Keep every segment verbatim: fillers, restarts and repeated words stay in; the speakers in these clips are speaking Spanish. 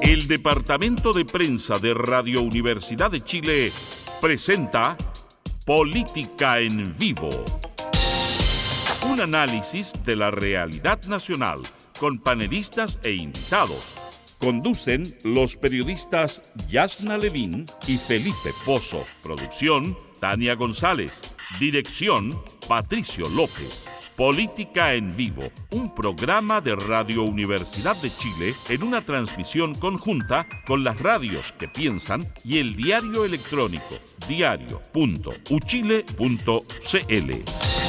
El Departamento de Prensa de Radio Universidad de Chile presenta Política en Vivo. Un análisis de la realidad nacional con panelistas e invitados. Conducen los periodistas Yasna Levín y Felipe Pozo. Producción, Tania González. Dirección, Patricio López. Política en Vivo, un programa de Radio Universidad de Chile en una transmisión conjunta con las radios que piensan y el diario electrónico diario punto u chile punto c l.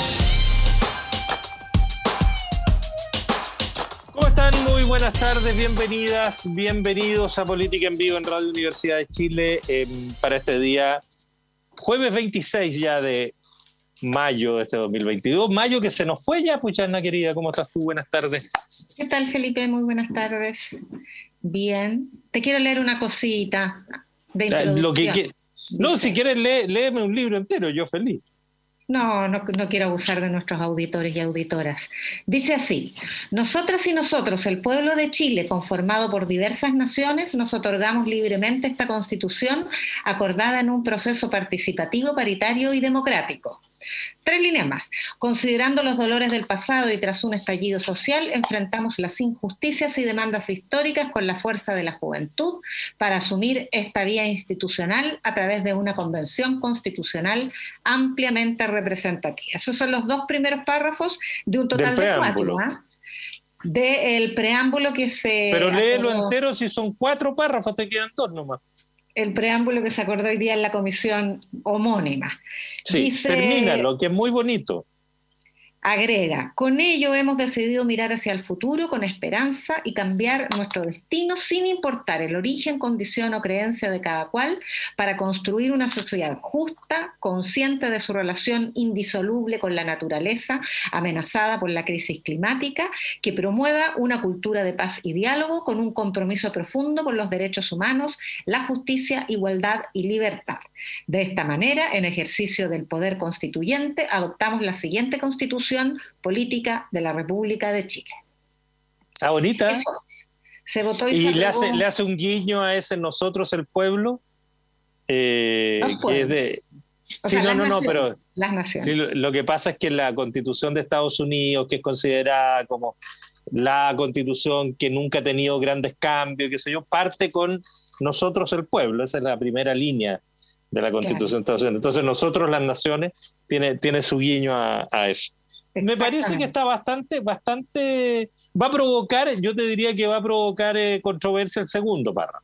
¿Cómo están? Muy buenas tardes, bienvenidas, bienvenidos a Política en Vivo en Radio Universidad de Chile eh, para este día, jueves veintiséis ya de mayo de este dos mil veintidós. Mayo que se nos fue ya, pues Yana querida, ¿cómo estás tú? Buenas tardes. ¿Qué tal, Felipe? Muy buenas tardes. Bien. Te quiero leer una cosita de introducción. Lo que, que, no, si quieres lee, léeme un libro entero, yo feliz. No, no, no quiero abusar de nuestros auditores y auditoras. Dice así: nosotras y nosotros, el pueblo de Chile, conformado por diversas naciones, nos otorgamos libremente esta Constitución acordada en un proceso participativo, paritario y democrático. Tres líneas más. Considerando los dolores del pasado y tras un estallido social, enfrentamos las injusticias y demandas históricas con la fuerza de la juventud para asumir esta vía institucional a través de una convención constitucional ampliamente representativa. Esos son los dos primeros párrafos de un total de cuatro. ¿eh? Del preámbulo que se... Pero léelo acordó... entero, si son cuatro párrafos, te quedan dos nomás. El preámbulo que se acordó hoy día en la comisión homónima. Sí, dice, termínalo, que es muy bonito. Agrega, con ello hemos decidido mirar hacia el futuro con esperanza y cambiar nuestro destino sin importar el origen, condición o creencia de cada cual, para construir una sociedad justa, consciente de su relación indisoluble con la naturaleza, amenazada por la crisis climática, que promueva una cultura de paz y diálogo con un compromiso profundo por los derechos humanos, la justicia, igualdad y libertad. De esta manera, en ejercicio del poder constituyente, adoptamos la siguiente Constitución política de la República de Chile. Ah, bonita. Eso se votó y, y se le, hace, le hace un guiño a ese nosotros el pueblo. Eh, Los pueblos. Que es de, o sí, sea, no, las no, naciones, no, pero las naciones. Sí, lo, lo que pasa es que la Constitución de Estados Unidos, que es considerada como la Constitución que nunca ha tenido grandes cambios, qué sé yo, parte con nosotros el pueblo. Esa es la primera línea de la Constitución de Estados Unidos. Entonces nosotros las naciones tiene, tiene su guiño a, a eso. Me parece que está bastante, bastante, va a provocar, yo te diría que va a provocar eh, controversia el segundo párrafo.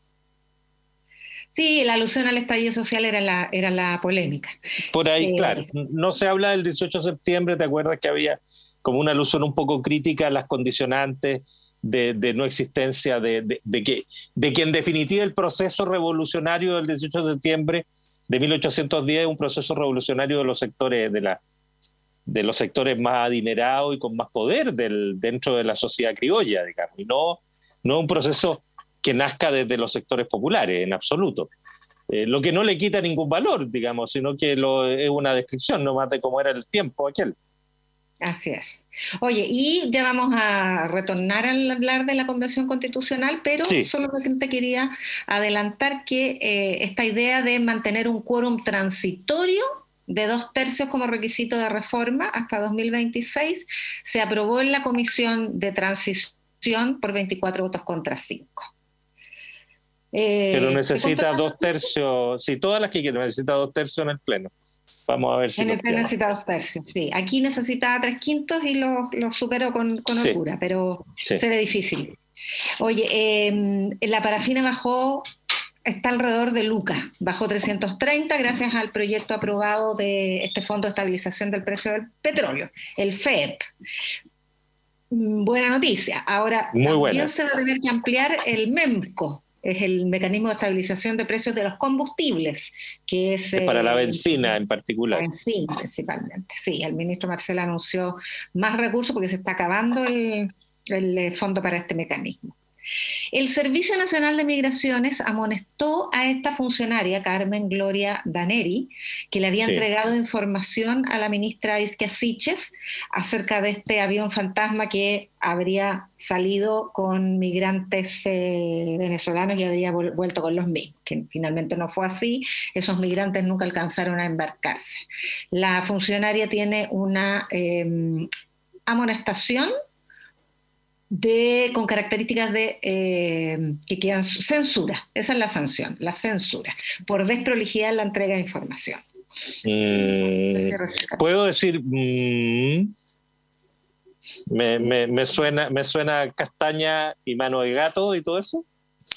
Sí, la alusión al estallido social era la, era la polémica. Por ahí, eh, claro, no se habla del dieciocho de septiembre, ¿te acuerdas que había como una alusión un poco crítica a las condicionantes de, de no existencia, de, de, de, que, de que en definitiva el proceso revolucionario del dieciocho de septiembre de mil ochocientos diez es un proceso revolucionario de los sectores de la de los sectores más adinerados y con más poder del, dentro de la sociedad criolla, digamos, y no, no un proceso que nazca desde los sectores populares, en absoluto. Eh, lo que no le quita ningún valor, digamos, sino que lo, es una descripción nomás de cómo era el tiempo aquel. Así es. Oye, y ya vamos a retornar al hablar de la Convención Constitucional, pero sí. Solo te quería adelantar que eh, esta idea de mantener un quórum transitorio de dos tercios como requisito de reforma hasta dos mil veintiséis, se aprobó en la Comisión de Transición por veinticuatro votos contra cinco. Eh, Pero necesita dos tercios, sí, todas las que quieren, necesita dos tercios en el Pleno. Vamos a ver si en el Pleno necesita dos tercios, sí. Aquí necesitaba tres quintos y lo, lo superó con, con sí. holgura, pero sí. se ve difícil. Oye, eh, la parafina bajó... Está alrededor de lucas, bajó trescientos treinta gracias al proyecto aprobado de este Fondo de Estabilización del Precio del Petróleo, el F E P. Buena noticia. Ahora, Muy también buena. Se va a tener que ampliar el MEMCO, es el Mecanismo de Estabilización de Precios de los Combustibles, que es... es para eh, la benzina en particular. La benzina principalmente, sí. El ministro Marcel anunció más recursos porque se está acabando el, el fondo para este mecanismo. El Servicio Nacional de Migraciones amonestó a esta funcionaria, Carmen Gloria Daneri, que le había sí. entregado información a la ministra Isquia Siches acerca de este avión fantasma que habría salido con migrantes eh, venezolanos y habría vuelto con los mismos, que finalmente no fue así. Esos migrantes nunca alcanzaron a embarcarse. La funcionaria tiene una eh, amonestación De, con características de eh, que quedan censura, esa es la sanción, la censura, por desprolijidad en la entrega de información. Mm, ¿Puedo decir? Mm, me, me, me, suena, ¿Me suena castaña y mano de gato y todo eso?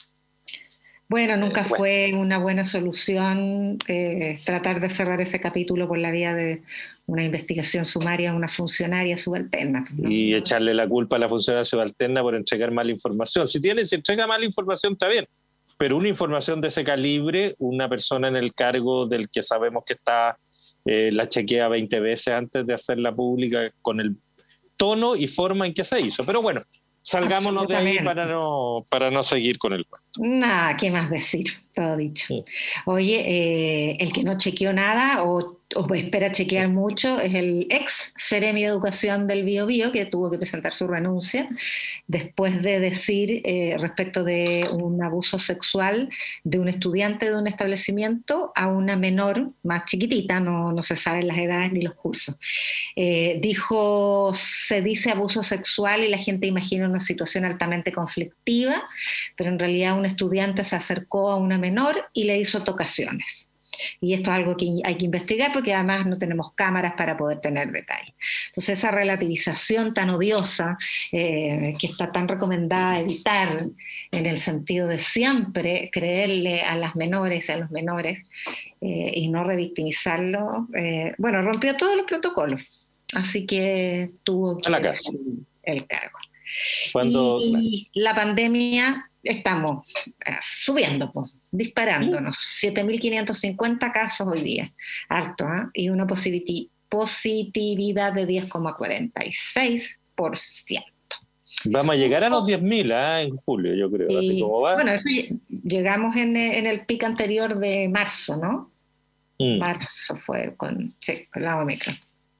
Bueno, nunca eh, bueno. fue una buena solución eh, tratar de cerrar ese capítulo por la vía de una investigación sumaria a una funcionaria subalterna, ¿no? Y echarle la culpa a la funcionaria subalterna por entregar mala información. Si tiene, si entrega mala información, está bien, pero una información de ese calibre, una persona en el cargo del que sabemos que está, eh, la chequea veinte veces antes de hacerla pública con el tono y forma en que se hizo. Pero bueno, salgámonos de ahí para no, para no seguir con el cuento. Nada, ¿qué más decir? Todo dicho. Sí. Oye, eh, el que no chequeó nada o, o espera chequear mucho es el ex Seremi de Educación del Bío Bío, que tuvo que presentar su renuncia después de decir eh, respecto de un abuso sexual de un estudiante de un establecimiento a una menor más chiquitita, no, no se saben las edades ni los cursos. Eh, dijo, se dice abuso sexual y la gente imagina una situación altamente conflictiva, pero en realidad un estudiante se acercó a una menor y le hizo tocaciones. Y esto es algo que hay que investigar porque además no tenemos cámaras para poder tener detalles. Entonces esa relativización tan odiosa eh, que está tan recomendada evitar en el sentido de siempre creerle a las menores, a los menores eh, y no revictimizarlo, eh, bueno, rompió todos los protocolos. Así que tuvo que a la casa. El, el cargo. Cuando... Y la pandemia... Estamos subiendo, pues, disparándonos. siete mil quinientos cincuenta casos hoy día, harto, ¿eh? Y una positivi- positividad de diez coma cuarenta y seis por ciento. Vamos a llegar a los diez mil ¿eh? En julio, yo creo. Sí. Así como va. Bueno, eso llegamos en, en el pico anterior de marzo, ¿no? Mm. Marzo fue con, sí, con la Omicron.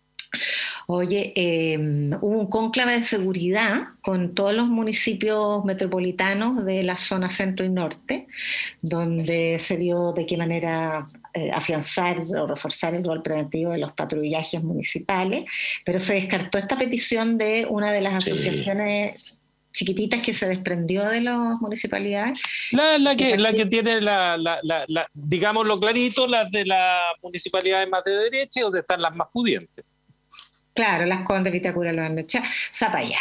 Oye, eh, hubo un cónclave de seguridad con todos los municipios metropolitanos de la zona centro y norte, donde se vio de qué manera eh, afianzar o reforzar el rol preventivo de los patrullajes municipales, pero se descartó esta petición de una de las sí. asociaciones chiquititas que se desprendió de las municipalidades. La, la, que, la que tiene, la, la, la, la, digámoslo clarito, las de las municipalidades más de derecha, donde están las más pudientes. Claro, Las Condes, Vitacura, Los Anechá, Zapallar.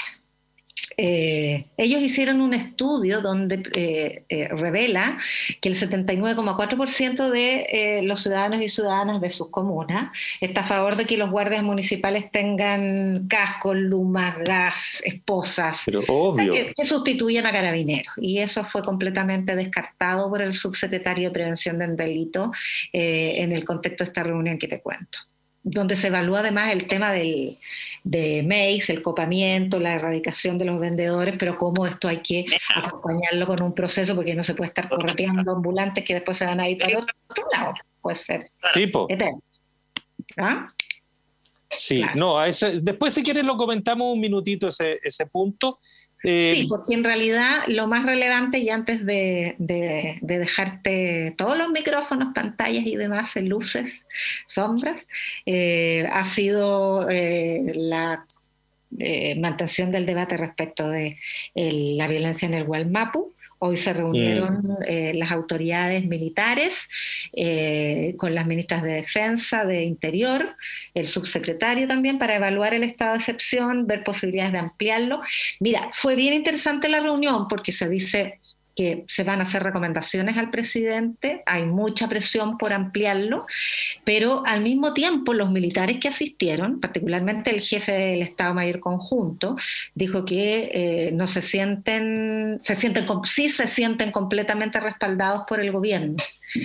Eh, ellos hicieron un estudio donde eh, eh, revela que el setenta y nueve coma cuatro por ciento de eh, los ciudadanos y ciudadanas de sus comunas está a favor de que los guardias municipales tengan cascos, lumas, gas, esposas, pero obvio. O sea, que, que sustituyan a carabineros. Y eso fue completamente descartado por el subsecretario de Prevención del Delito eh, en el contexto de esta reunión que te cuento, donde se evalúa además el tema del, de M E I S, el copamiento, la erradicación de los vendedores, pero cómo esto hay que acompañarlo con un proceso, porque no se puede estar correteando ambulantes que después se van a ir para el otro lado. Puede ser tipo. eterno. ¿Ah? Sí, claro. No, a ese, después si quieres lo comentamos un minutito ese, ese punto. Eh, sí, porque en realidad lo más relevante, y antes de, de, de dejarte todos los micrófonos, pantallas y demás, luces, sombras, eh, ha sido eh, la eh, mantención del debate respecto de el, la violencia en el Gualmapu. Hoy se reunieron mm. eh, las autoridades militares eh, con las ministras de Defensa, de Interior, el subsecretario también, para evaluar el estado de excepción, ver posibilidades de ampliarlo. Mira, fue bien interesante la reunión porque se dice que se van a hacer recomendaciones al presidente, hay mucha presión por ampliarlo, pero al mismo tiempo los militares que asistieron, particularmente el jefe del Estado Mayor Conjunto, dijo que eh, no se sienten, se sienten, sí se sienten completamente respaldados por el gobierno.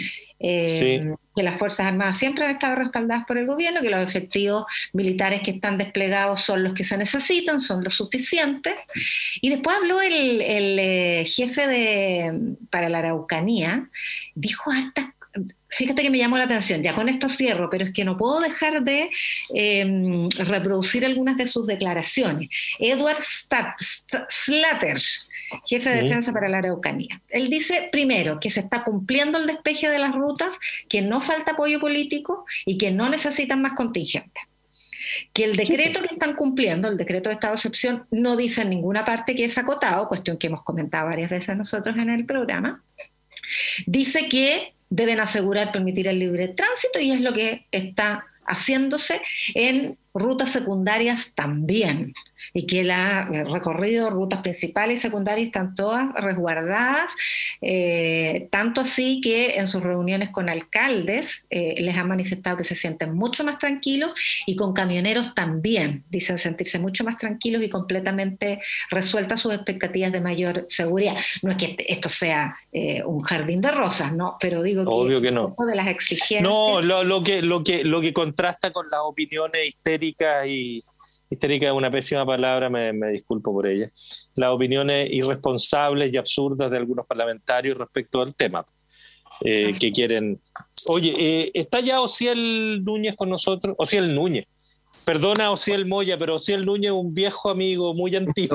eh, sí. que las Fuerzas Armadas siempre han estado respaldadas por el gobierno, que los efectivos militares que están desplegados son los que se necesitan, son los suficientes. Y después habló el, el eh, jefe de, para la Araucanía, dijo hartas. Fíjate que me llamó la atención, ya con esto cierro, pero es que no puedo dejar de eh, reproducir algunas de sus declaraciones. Edward Stat, Stat, Slater, jefe de defensa para la Araucanía. Él dice, primero, que se está cumpliendo el despeje de las rutas, que no falta apoyo político y que no necesitan más contingentes. Que el decreto que están cumpliendo, el decreto de estado de excepción, no dice en ninguna parte que es acotado, cuestión que hemos comentado varias veces nosotros en el programa. Dice que deben asegurar permitir el libre tránsito y es lo que está haciéndose en rutas secundarias también, y que la, el recorrido, rutas principales y secundarias están todas resguardadas, eh, tanto así que en sus reuniones con alcaldes eh, les han manifestado que se sienten mucho más tranquilos, y con camioneros también dicen sentirse mucho más tranquilos y completamente resueltas sus expectativas de mayor seguridad. No es que esto sea eh, un jardín de rosas, ¿no? Pero digo que, obvio que no. De las exigencias. No, lo, lo, que, lo, que, lo que contrasta con las opiniones histéricas y histérica es una pésima palabra, me, me disculpo por ella, las opiniones irresponsables y absurdas de algunos parlamentarios respecto al tema, eh, que quieren... Oye, eh, ¿está ya Osiel Núñez con nosotros? Osiel Núñez. Perdona, Osiel Moya, pero Osiel Núñez es un viejo amigo muy antiguo.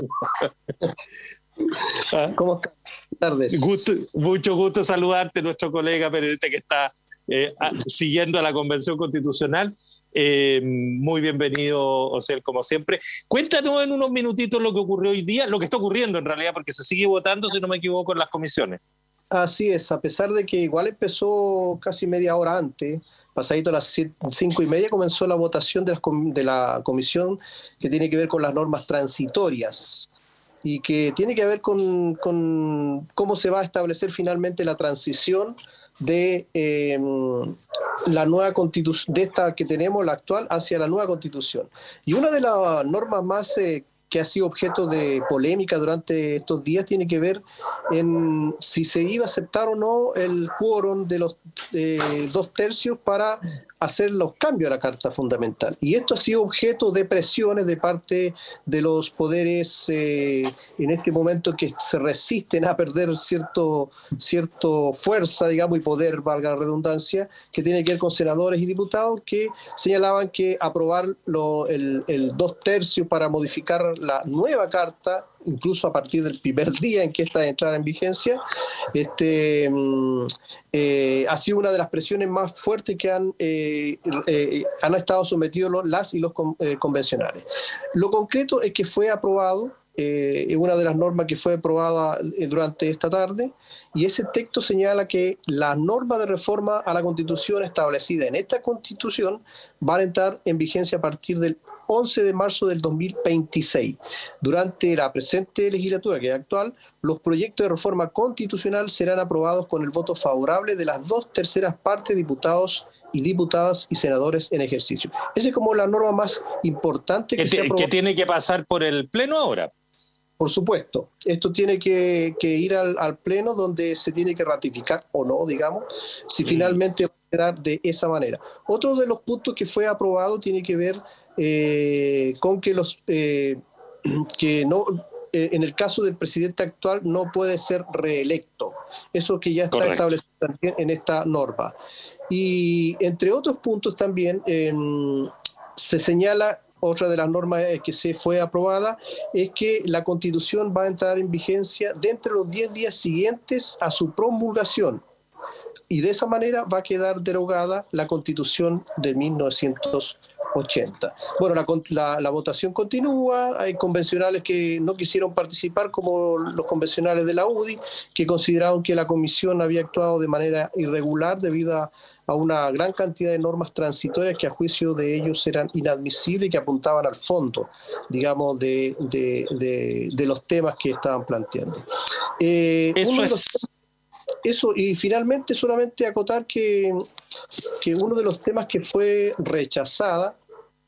¿Ah? ¿Cómo estás? Buenas tardes. Gusto, mucho gusto saludarte, nuestro colega periodista que está eh, a, siguiendo a la Convención Constitucional. Eh, muy bienvenido, Osiel, como siempre. Cuéntanos en unos minutitos lo que ocurrió hoy día, lo que está ocurriendo en realidad, porque se sigue votando, si no me equivoco, en las comisiones. Así es, a pesar de que igual empezó casi media hora antes, pasadito a las cinco y media, comenzó la votación de la, de la comisión que tiene que ver con las normas transitorias y que tiene que ver con, con cómo se va a establecer finalmente la transición de eh, la nueva constitución, de esta que tenemos, la actual, hacia la nueva constitución. Y una de las normas más eh, que ha sido objeto de polémica durante estos días tiene que ver en si se iba a aceptar o no el quórum de los eh, dos tercios para hacer los cambios a la Carta Fundamental. Y esto ha sido objeto de presiones de parte de los poderes eh, en este momento que se resisten a perder cierto, cierto fuerza, digamos, y poder, valga la redundancia, que tiene que ver con senadores y diputados que señalaban que aprobar lo, el, el dos tercios para modificar la nueva Carta, incluso a partir del primer día en que esta entrara en vigencia, este, eh, ha sido una de las presiones más fuertes que han, eh, eh, han estado sometidos los, las y los eh, convencionales. Lo concreto es que fue aprobado, es eh, una de las normas que fue aprobada durante esta tarde, y ese texto señala que las normas de reforma a la Constitución establecida en esta Constitución van a entrar en vigencia a partir del once de marzo del dos mil veintiséis. Durante la presente legislatura, que es actual, los proyectos de reforma constitucional serán aprobados con el voto favorable de las dos terceras partes de diputados y diputadas y senadores en ejercicio. Esa es como la norma más importante que, que, se te, que tiene que pasar por el Pleno ahora. Por supuesto, esto tiene que, que ir al, al Pleno, donde se tiene que ratificar o no, digamos, si mm. finalmente va a quedar de esa manera. Otro de los puntos que fue aprobado tiene que ver eh, con que los eh, que no eh, en el caso del presidente actual no puede ser reelecto. Eso que ya está Correcto. Establecido también en esta norma. Y entre otros puntos también eh, se señala. Otra de las normas que se fue aprobada es que la Constitución va a entrar en vigencia dentro de los diez días siguientes a su promulgación, y de esa manera va a quedar derogada la Constitución de mil novecientos ochenta. Bueno, la, la, la votación continúa, hay convencionales que no quisieron participar, como los convencionales de la U D I, que consideraron que la Comisión había actuado de manera irregular debido a a una gran cantidad de normas transitorias que a juicio de ellos eran inadmisibles y que apuntaban al fondo, digamos, de, de, de, de los temas que estaban planteando. Eh, eso, uno es... de los, eso, y finalmente solamente acotar que, que uno de los temas que fue rechazada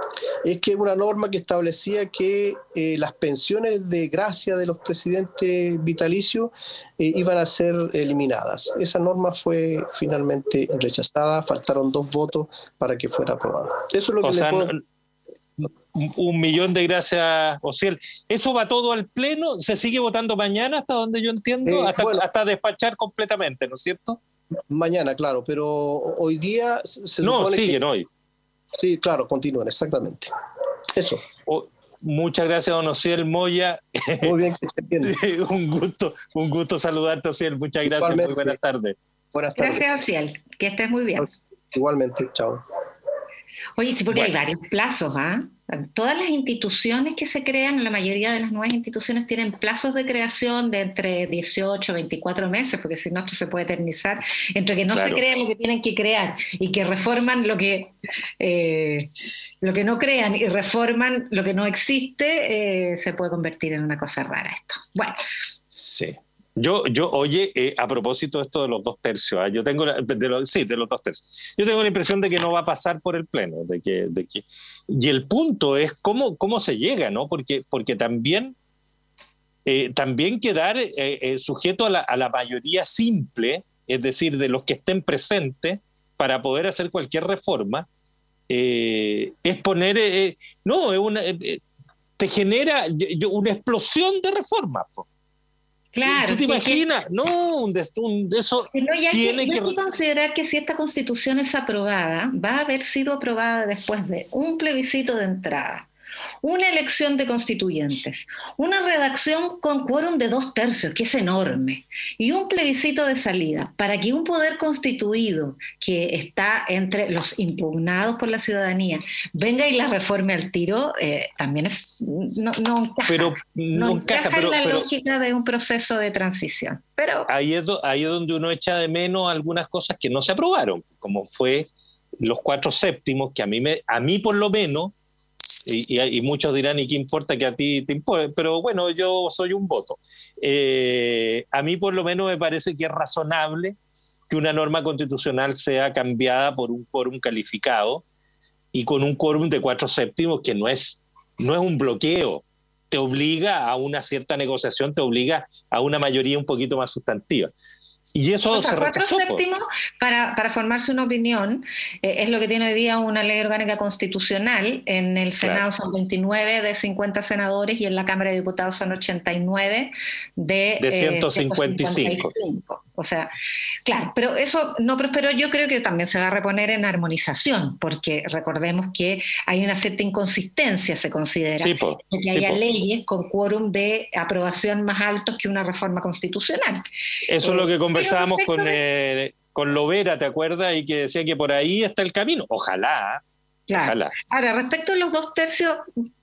es que una norma que establecía que eh, las pensiones de gracia de los presidentes vitalicios eh, iban a ser eliminadas. Esa norma fue finalmente rechazada, faltaron dos votos para que fuera aprobada. Eso es lo que o le sea, puedo... no, un millón de gracias, Ociel. ¿Eso va todo al Pleno? ¿Se sigue votando mañana, hasta donde yo entiendo? Eh, hasta, bueno, hasta despachar completamente, ¿no es cierto? Mañana, claro, pero hoy día se No, supone siguen que... hoy. Sí, claro, continúan, exactamente. Eso. Oh, muchas gracias, don Ociel Moya. Muy bien, que esté bien. un gusto, un gusto saludarte, Ociel. Muchas gracias, Igualmente. muy buenas tardes. Buenas tardes. Gracias, Ociel. Que estés muy bien. Igualmente, chao. Oye, sí, porque Bueno. hay varios plazos, ¿ah? Todas las instituciones que se crean, la mayoría de las nuevas instituciones tienen plazos de creación de entre dieciocho, veinticuatro meses, porque si no esto se puede eternizar, entre que no Claro. se crea lo que tienen que crear y que reforman lo que, eh, lo que no crean y reforman lo que no existe, eh, se puede convertir en una cosa rara esto. Bueno. Sí. Yo, yo, oye, eh, a propósito de esto de los dos tercios, ¿eh? yo tengo la, de los, sí, de los dos tercios. Yo tengo la impresión de que no va a pasar por el Pleno, de que, de que, y el punto es cómo, cómo se llega, ¿no? Porque, porque también, eh, también quedar eh, eh, sujeto a la, a la mayoría simple, es decir, de los que estén presentes para poder hacer cualquier reforma, eh, es poner, eh, no, es una, eh, te genera una explosión de reformas, po. Claro. ¿Tú te que, imaginas? que, no, un, un, eso no, y hay tiene que, que... hay que considerar que si esta Constitución es aprobada, va a haber sido aprobada después de un plebiscito de entrada, una elección de constituyentes, una redacción con quórum de dos tercios, que es enorme, y un plebiscito de salida, para que un poder constituido que está entre los impugnados por la ciudadanía venga y la reforme al tiro, eh, también es, no, no encaja, pero, no no encaja, encaja pero, en la pero, lógica de un proceso de transición. Pero ahí, es do, ahí es donde uno echa de menos algunas cosas que no se aprobaron, como fue los cuatro séptimos, que a mí, me, a mí por lo menos, Y, y, y muchos dirán, ¿y qué importa que a ti te importe? Pero bueno, yo soy un voto. Eh, a mí por lo menos me parece que es razonable que una norma constitucional sea cambiada por un quórum calificado y con un quórum de cuatro séptimos que no es, no es un bloqueo, te obliga a una cierta negociación, te obliga a una mayoría un poquito más sustantiva. Y eso o sea, se cuatro rechazó. séptimos para, para formarse una opinión, eh, es lo que tiene hoy día una ley orgánica constitucional. En el Senado claro. son veintinueve de cincuenta senadores y en la Cámara de Diputados son ochenta y nueve de, de ciento cincuenta y cinco. Eh, ciento cincuenta y cinco. O sea, claro, pero eso no prosperó. Yo creo que también se va a reponer en armonización, porque recordemos que hay una cierta inconsistencia, se considera, sí, po, de que sí, haya po. leyes con quórum de aprobación más altos que una reforma constitucional. Eso eh, es lo que conversábamos con, de... eh, con Lovera, ¿te acuerdas? Y que decía que por ahí está el camino. Ojalá. Claro. Ojalá. Ahora, respecto a los dos tercios,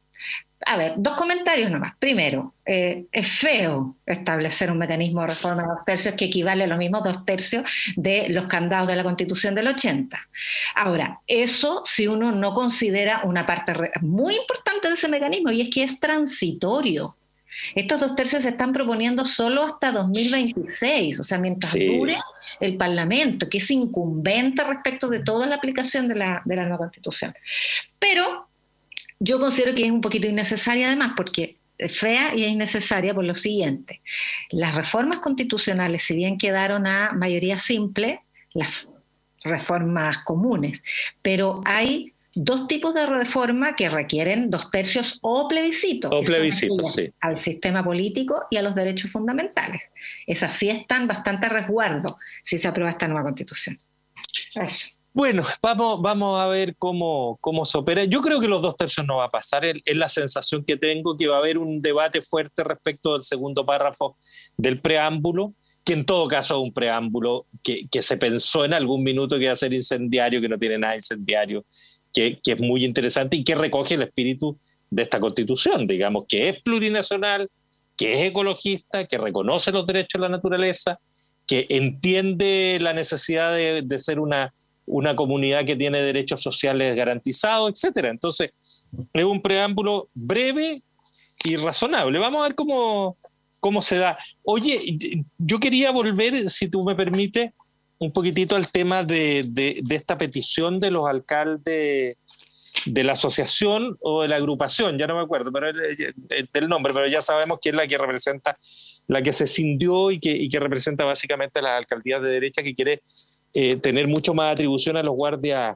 a ver, dos comentarios nomás. Primero, eh, es feo establecer un mecanismo de reforma de dos tercios que equivale a los mismos dos tercios de los candados de la Constitución del ochenta. Ahora, eso si uno no considera una parte muy importante de ese mecanismo, y es que es transitorio. Estos dos tercios se están proponiendo solo hasta dos mil veintiséis, o sea, mientras sí. dure el Parlamento, que es incumbente respecto de toda la aplicación de la, de la nueva Constitución. Pero yo considero que es un poquito innecesaria además, porque es fea y es innecesaria por lo siguiente. Las reformas constitucionales, si bien quedaron a mayoría simple, las reformas comunes, pero hay dos tipos de reforma que requieren dos tercios o plebiscito. O plebiscito, sí. Al sistema político y a los derechos fundamentales. Esas sí están bastante a resguardo si se aprueba esta nueva Constitución. Eso. Bueno, vamos, vamos a ver cómo, cómo se opera. Yo creo que los dos tercios no va a pasar. Es la sensación que tengo, que va a haber un debate fuerte respecto del segundo párrafo del preámbulo, que en todo caso es un preámbulo que, que se pensó en algún minuto que iba a ser incendiario, que no tiene nada incendiario, que, que es muy interesante y que recoge el espíritu de esta Constitución, digamos, que es plurinacional, que es ecologista, que reconoce los derechos de la naturaleza, que entiende la necesidad de, de ser una... una comunidad que tiene derechos sociales garantizados, etcétera. Entonces, es un preámbulo breve y razonable. Vamos a ver cómo, cómo se da. Oye, yo quería volver, si tú me permites, un poquitito al tema de, de, de esta petición de los alcaldes de la asociación o de la agrupación, ya no me acuerdo pero el, el, del nombre, pero ya sabemos que es la que representa, la que se cindió y que, y que representa básicamente a las alcaldías de derecha, que quiere eh, tener mucho más atribución a los guardias,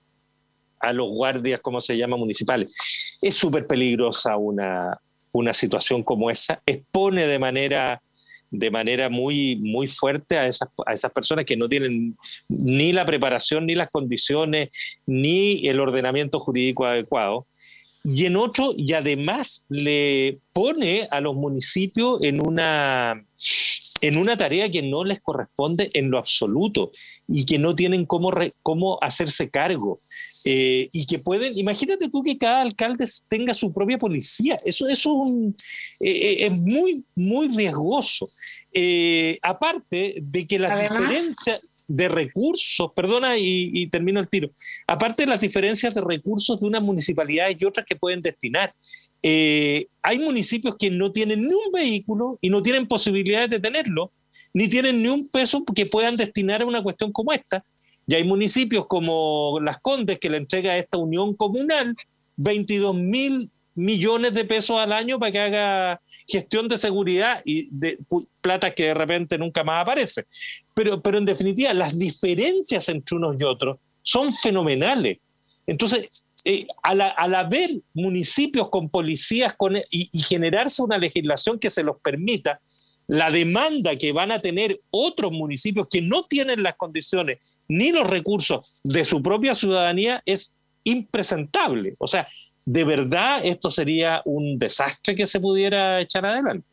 a los guardias, ¿cómo se llama?, municipales. Es súper peligrosa una, una situación como esa, expone de manera... de manera muy, muy fuerte a esas, a esas personas que no tienen ni la preparación, ni las condiciones, ni el ordenamiento jurídico adecuado. Y en otro, y además le pone a los municipios en una, en una tarea que no les corresponde en lo absoluto y que no tienen cómo, re, cómo hacerse cargo. Eh, y que pueden, imagínate tú que cada alcalde tenga su propia policía. Eso, eso es, un, eh, es muy, muy riesgoso. Eh, aparte de que las Además, diferencias de recursos, perdona y, y termino el tiro, aparte de las diferencias de recursos de unas municipalidades y otras que pueden destinar, eh, hay municipios que no tienen ni un vehículo y no tienen posibilidades de tenerlo, ni tienen ni un peso que puedan destinar a una cuestión como esta, y hay municipios como Las Condes que le entrega a esta unión comunal veintidós mil millones de pesos al año para que haga gestión de seguridad y de plata que de repente nunca más aparece. Pero, pero en definitiva, las diferencias entre unos y otros son fenomenales. Entonces, eh, al, al haber municipios con policías con, y, y generarse una legislación que se los permita, la demanda que van a tener otros municipios que no tienen las condiciones ni los recursos de su propia ciudadanía es impresentable. O sea, de verdad esto sería un desastre que se pudiera echar adelante.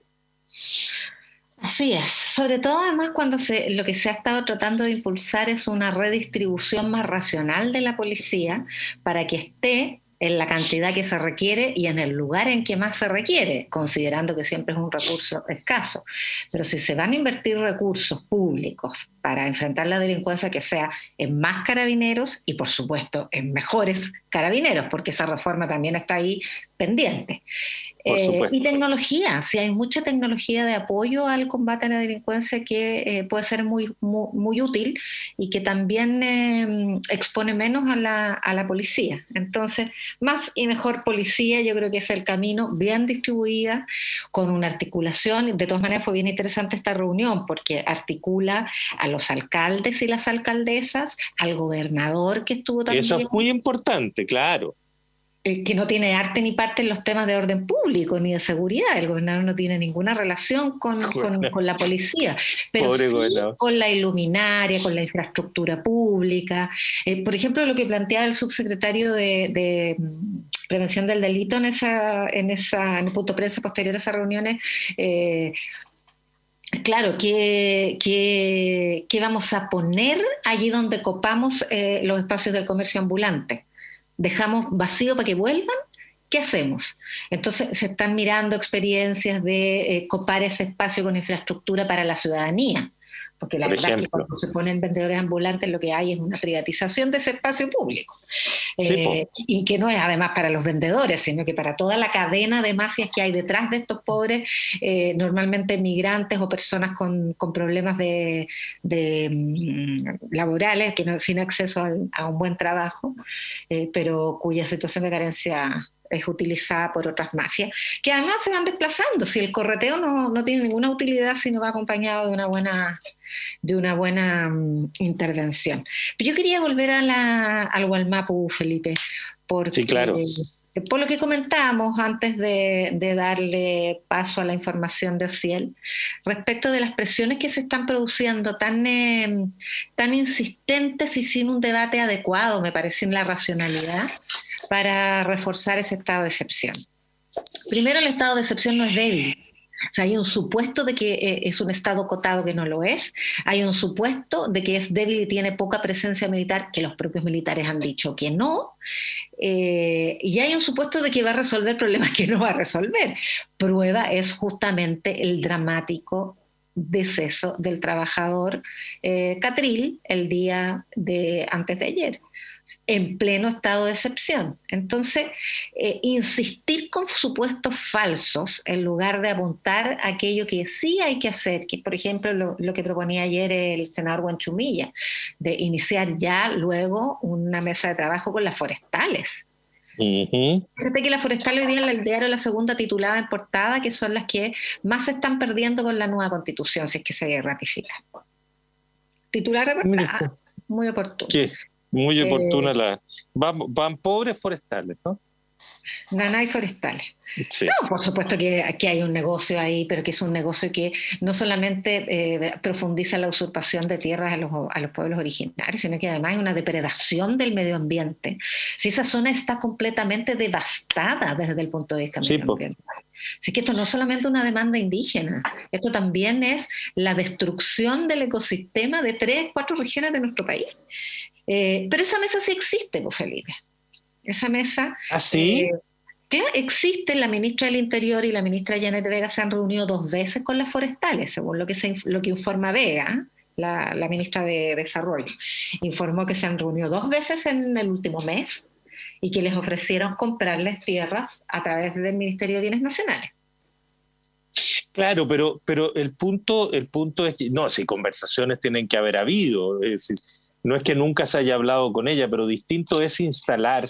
Así es, sobre todo además cuando se, lo que se ha estado tratando de impulsar es una redistribución más racional de la policía para que esté en la cantidad que se requiere y en el lugar en que más se requiere, considerando que siempre es un recurso escaso. Pero si se van a invertir recursos públicos para enfrentar la delincuencia, que sea en más carabineros y, por supuesto, en mejores carabineros, porque esa reforma también está ahí pendiente. Eh, y tecnología, si hay mucha tecnología de apoyo al combate a la delincuencia que eh, puede ser muy, muy, muy útil y que también eh, expone menos a la, a la policía. Entonces, más y mejor policía, yo creo que es el camino, bien distribuida, con una articulación. De todas maneras, fue bien interesante esta reunión porque articula a los alcaldes y las alcaldesas, al gobernador que estuvo también. Eso es muy importante, claro. Que no tiene arte ni parte en los temas de orden público ni de seguridad. El gobernador no tiene ninguna relación con, con, con la policía, pero Pobre sí gobernador. Con la iluminaria, con la infraestructura pública. Eh, por ejemplo, lo que planteaba el subsecretario de, de Prevención del Delito en, esa, en, esa, en el punto de prensa posterior a esas reuniones, eh, claro, ¿qué, qué, qué vamos a poner allí donde copamos eh, los espacios del comercio ambulante? ¿Dejamos vacío para que vuelvan? ¿Qué hacemos? Entonces se están mirando experiencias de eh, copar ese espacio con infraestructura para la ciudadanía, porque la Por verdad ejemplo. es que cuando se ponen vendedores ambulantes lo que hay es una privatización de ese espacio público, sí, eh, y que no es además para los vendedores, sino que para toda la cadena de mafias que hay detrás de estos pobres, eh, normalmente migrantes o personas con, con problemas de, de um, laborales, que no, sin acceso a, a un buen trabajo, eh, pero cuya situación de carencia es utilizada por otras mafias, que además se van desplazando. Si el correteo no, no tiene ninguna utilidad si no va acompañado de una buena, de una buena um, intervención. Pero yo quería volver a la, al Wallmapu, Felipe, porque, sí, claro. por lo que comentábamos antes de, de darle paso a la información de Ociel, respecto de las presiones que se están produciendo tan, eh, tan insistentes y sin un debate adecuado, me parece, en la racionalidad, para reforzar ese estado de excepción. Primero, el estado de excepción no es débil. O sea, hay un supuesto de que eh, es un estado cotado que no lo es. Hay un supuesto de que es débil y tiene poca presencia militar, que los propios militares han dicho que no. Eh, y hay un supuesto de que va a resolver problemas que no va a resolver. Prueba es justamente el dramático deceso del trabajador eh, Catril el día de antes de ayer, en pleno estado de excepción. Entonces, eh, insistir con supuestos falsos en lugar de apuntar a aquello que sí hay que hacer, que por ejemplo lo, lo que proponía ayer el senador Huanchumilla, de iniciar ya luego una mesa de trabajo con las forestales. Uh-huh. Fíjate que la forestal hoy día en el diario La Segunda titulaba en portada que son las que más se están perdiendo con la nueva constitución, si es que se ratifica. Titular de portada, muy oportuno. ¿Qué? Muy oportuna eh, la... Van, van pobres forestales, ¿no? Nanay forestales. Sí. No, por supuesto que, que hay un negocio ahí, pero que es un negocio que no solamente eh, profundiza la usurpación de tierras a los, a los pueblos originarios, sino que además hay una depredación del medio ambiente. Si esa zona está completamente devastada desde el punto de vista sí, medioambiental. Así que esto no es solamente una demanda indígena, esto también es la destrucción del ecosistema de tres, cuatro regiones de nuestro país. Eh, pero esa mesa sí existe, pues, Felipe. Esa mesa... ¿Ah, sí? Eh, claro, existe. La ministra del Interior y la ministra Janet Vega se han reunido dos veces con las forestales, según lo que, se, lo que informa Vega, la, la ministra de Desarrollo. Informó que se han reunido dos veces en el último mes y que les ofrecieron comprarles tierras a través del Ministerio de Bienes Nacionales. Claro, pero, pero el punto, el punto es que, no, si conversaciones tienen que haber habido, es decir, no es que nunca se haya hablado con ella, pero distinto es instalar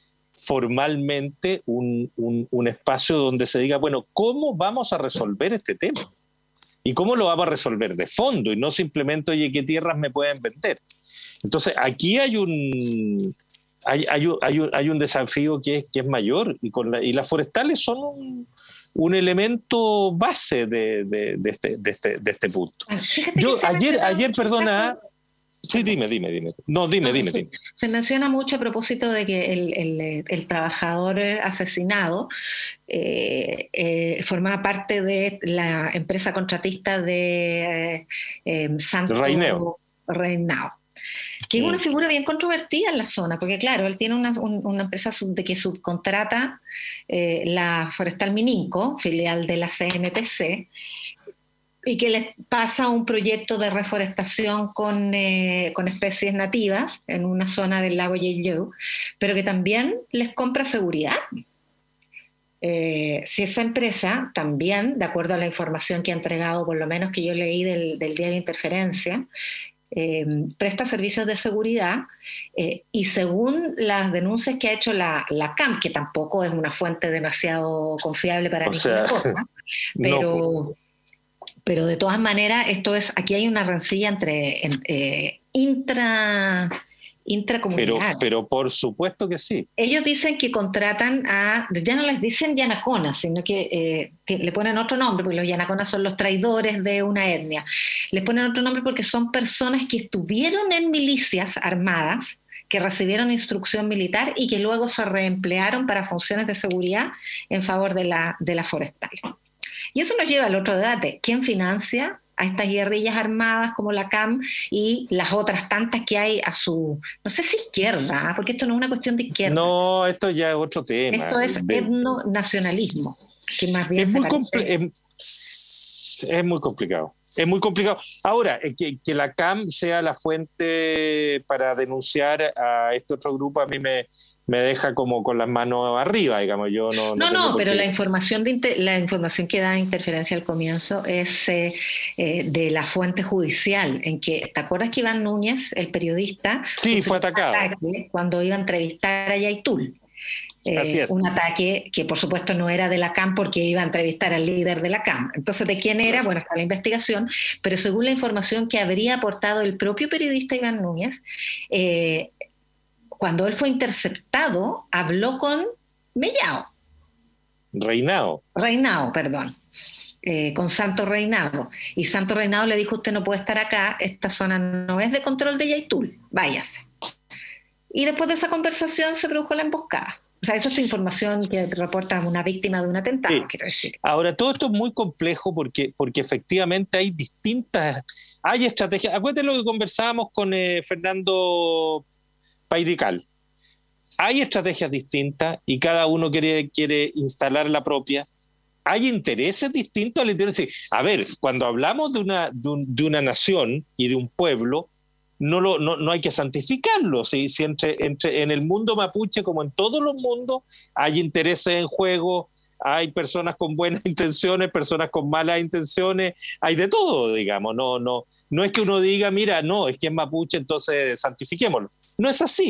formalmente un, un, un espacio donde se diga, bueno, ¿cómo vamos a resolver este tema? ¿Y cómo lo vamos a resolver de fondo? Y no simplemente, oye, ¿qué tierras me pueden vender? Entonces, aquí hay un, hay, hay, hay un, hay un desafío que es, que es mayor, y, con la, y las forestales son un, un elemento base de, de, de, este, de, este, de este punto. Yo ayer, ayer, perdona... Sí, dime, dime, dime. No, dime, no, dime, sí. dime. Se menciona mucho a propósito de que el, el, el trabajador asesinado eh, eh, formaba parte de la empresa contratista de eh, eh, Santo Reinao. Reinao, que es una figura bien controvertida en la zona, porque claro, él tiene una, un, una empresa sub, de que subcontrata eh, la Forestal Mininco, filial de la C M P C, y que les pasa un proyecto de reforestación con, eh, con especies nativas en una zona del lago Yeiyou, pero que también les compra seguridad. Eh, si esa empresa también, de acuerdo a la información que ha entregado, por lo menos que yo leí del, del diario Interferencia, eh, presta servicios de seguridad eh, y según las denuncias que ha hecho la, la C A M, que tampoco es una fuente demasiado confiable para ninguna cosa, pero... No, Pero de todas maneras, esto es, aquí hay una rencilla entre en, eh, intra, intracomunidad. Pero, pero por supuesto que sí. Ellos dicen que contratan a, ya no les dicen yanaconas, sino que, eh, que le ponen otro nombre, porque los yanaconas son los traidores de una etnia. Les ponen otro nombre porque son personas que estuvieron en milicias armadas, que recibieron instrucción militar y que luego se reemplearon para funciones de seguridad en favor de la, de la forestal. Y eso nos lleva al otro debate. ¿Quién financia a estas guerrillas armadas como la C A M y las otras tantas que hay a su, no sé si izquierda, porque esto no es una cuestión de izquierda? No, esto ya es otro tema. Esto es de... etnonacionalismo, que más bien es se muy, parece... es, es muy complicado. Es muy complicado. Ahora, que, que la C A M sea la fuente para denunciar a este otro grupo, a mí me... me deja como con las manos arriba, digamos. Yo no, no, no, no pero la información, de inter, la información que da Interferencia al comienzo es eh, eh, de la fuente judicial, en que, ¿te acuerdas que Iván Núñez, el periodista, sí, fue atacado ataque cuando iba a entrevistar a Yaitul? Eh, Así es. Un ataque que por supuesto no era de la C A M porque iba a entrevistar al líder de la C A M. Entonces, ¿de quién era? Bueno, está la investigación, pero según la información que habría aportado el propio periodista Iván Núñez, eh, cuando él fue interceptado, habló con Mellao. Reinao. Reinao, perdón. Eh, con Santo Reinao. Y Santo Reinao le dijo, usted no puede estar acá, esta zona no es de control de Yaitul, váyase. Y después de esa conversación se produjo la emboscada. O sea, esa es información que reporta una víctima de un atentado, sí. Quiero decir. Ahora, todo esto es muy complejo porque, porque efectivamente hay distintas... Hay estrategias. Acuérdate lo que conversábamos con eh, Fernando Pairical. Hay estrategias distintas y cada uno quiere, quiere instalar la propia. Hay intereses distintos al interés. A ver, cuando hablamos de una, de, un, de una nación y de un pueblo, no, lo, no, no hay que santificarlo. ¿Sí? Si entre, entre, en el mundo mapuche, como en todos los mundos, hay intereses en juego, hay personas con buenas intenciones, personas con malas intenciones, hay de todo, digamos. No, no, no es que uno diga, mira, no, es que es mapuche, entonces santifiquémoslo. No es así.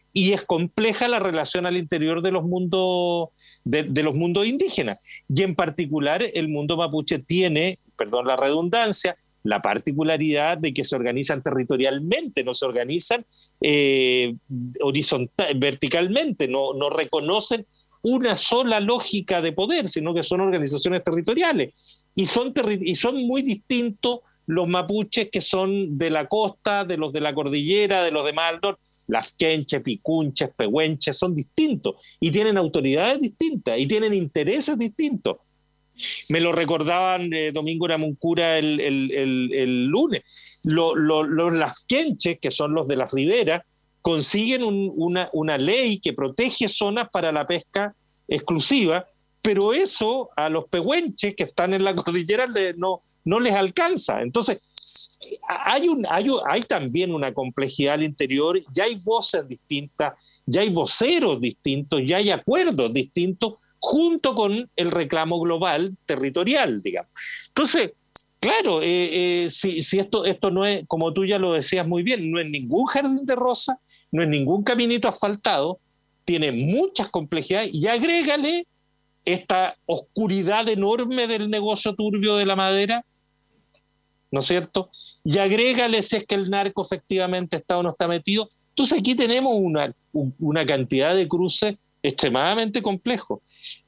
y es compleja la relación al interior de los mundos, de, de los mundos indígenas. Y en particular el mundo mapuche tiene, perdón la redundancia, la particularidad de que se organizan territorialmente, no se organizan eh, horizontal, verticalmente, no, no reconocen una sola lógica de poder, sino que son organizaciones territoriales. Y son, terri- y son muy distintos los mapuches que son de la costa, de los de la cordillera, de los de Maldor. Las quenches, picunches, pehuenches son distintos y tienen autoridades distintas y tienen intereses distintos. Me lo recordaban eh, Domingo Iramuncura el, el, el, el lunes. Lo, lo, los las quenches, que son los de las riberas, consiguen un, una, una ley que protege zonas para la pesca exclusiva, pero eso a los pehuenches que están en la cordillera le, no, no les alcanza. Entonces, hay, un, hay, hay también una complejidad al interior, ya hay voces distintas, ya hay voceros distintos, ya hay acuerdos distintos, junto con el reclamo global territorial, digamos. Entonces, claro, eh, eh, si, si esto, esto no es, como tú ya lo decías muy bien, no es ningún jardín de rosas, no es ningún caminito asfaltado, tiene muchas complejidades, y agrégale esta oscuridad enorme del negocio turbio de la madera, ¿no es cierto? Y agrégale si es que el narco efectivamente está o no está metido. Entonces aquí tenemos una, una cantidad de cruces extremadamente complejos.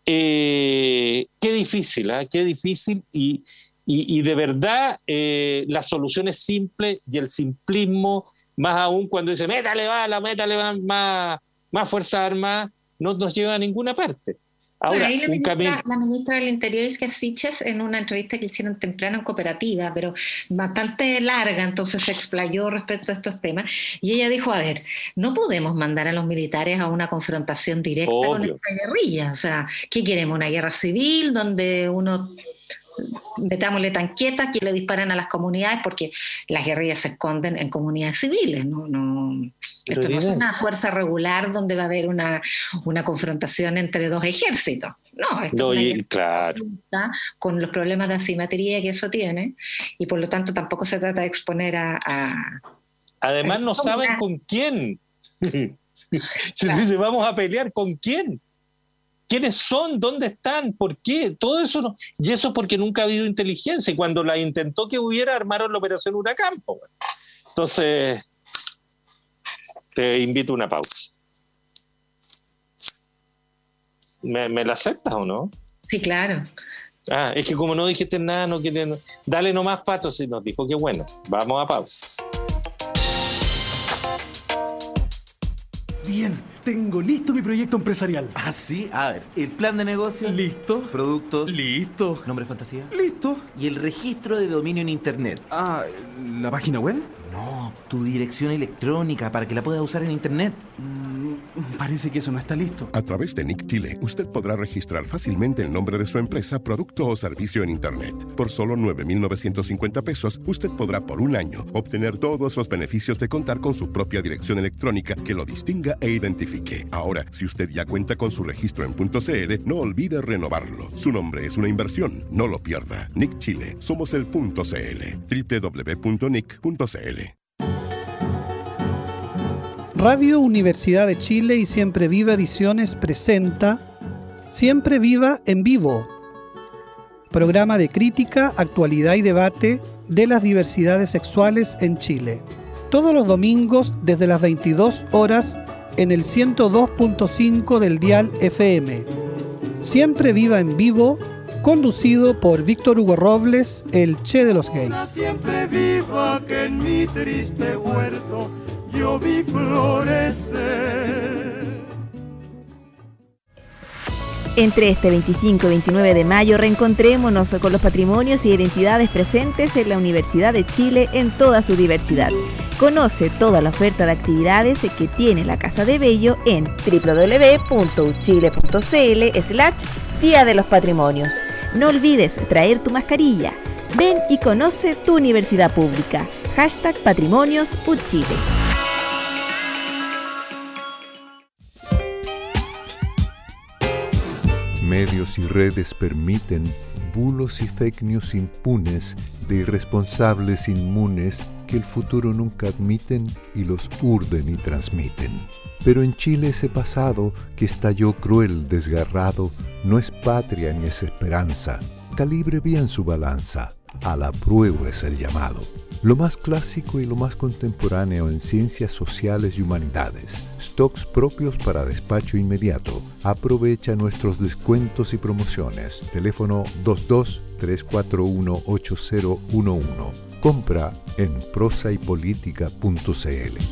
Eh, qué difícil, ¿eh? Qué difícil, y, y, y de verdad eh, la solución es simple, y el simplismo, más aún cuando dice métale bala, métale más, más fuerza armada, no nos lleva a ninguna parte. Ahora, bueno, ahí la, un ministra, camino... la ministra del Interior, Isquia Siches, en una entrevista que hicieron temprano en Cooperativa, pero bastante larga, entonces se explayó respecto a estos temas, y ella dijo, a ver, no podemos mandar a los militares a una confrontación directa Obvio. con esta guerrilla. O sea, ¿qué queremos? ¿Una guerra civil donde uno... metámosle tanquetas que le disparan a las comunidades, porque las guerrillas se esconden en comunidades civiles, no, no, esto no es una fuerza regular donde va a haber una, una confrontación entre dos ejércitos, no, esto no, es una y, claro. con los problemas de asimetría que eso tiene, y por lo tanto tampoco se trata de exponer a... a además a no saben con quién si, claro. si vamos a pelear, ¿con quién? ¿Quiénes son? ¿Dónde están? ¿Por qué? Todo eso no... Y eso porque nunca ha habido inteligencia. Y cuando la intentó que hubiera, armaron la operación Huracán. Pues. Entonces, te invito a una pausa. ¿Me, me la aceptas o no? Sí, claro. Ah, es que como no dijiste nada, no quieren... Dale nomás, Pato, si nos dijo que bueno. Vamos a pausa. Bien, tengo listo mi proyecto empresarial. ¿Ah, sí? A ver, el plan de negocio. Listo. Productos. Listo. ¿Nombre fantasía? Listo. ¿Y el registro de dominio en internet? Ah, ¿la página web? No, tu dirección electrónica para que la puedas usar en internet. Mm, parece que eso no está listo. A través de Nick Chile, usted podrá registrar fácilmente el nombre de su empresa, producto o servicio en internet. Por solo nueve mil novecientos cincuenta pesos, usted podrá por un año obtener todos los beneficios de contar con su propia dirección electrónica que lo distinga e identifique. Ahora, si usted ya cuenta con su registro en .cl, no olvide renovarlo. Su nombre es una inversión, no lo pierda. Nick Chile, somos el .cl. doble u doble u doble u punto nick punto c l. Radio Universidad de Chile y Siempre Viva Ediciones presenta Siempre Viva en Vivo, programa de crítica, actualidad y debate de las diversidades sexuales en Chile. Todos los domingos desde las veintidós horas en el ciento dos punto cinco del dial F M. Siempre Viva en Vivo, conducido por Víctor Hugo Robles, el Che de los gays. Siempre viva que en mi triste huerto yo vi florecer. Entre este veinticinco y veintinueve de mayo reencontrémonos con los patrimonios y identidades presentes en la Universidad de Chile en toda su diversidad. Conoce toda la oferta de actividades que tiene la Casa de Bello en doble u doble u doble u punto uchile punto c l slash Día de los Patrimonios. No olvides traer tu mascarilla. Ven y conoce tu universidad pública. Hashtag Patrimonios Uchile. medios y redes permiten bulos y fake news impunes de irresponsables inmunes que el futuro nunca admiten y los urden y transmiten. Pero en Chile ese pasado que estalló cruel, desgarrado, no es patria ni es esperanza. Calibre bien su balanza, a la prueba es el llamado. Lo más clásico y lo más contemporáneo en ciencias sociales y humanidades. Stocks propios para despacho inmediato. Aprovecha nuestros descuentos y promociones. Teléfono dos dos, tres cuatro uno, ocho cero uno uno. Compra en prosa y política punto c l.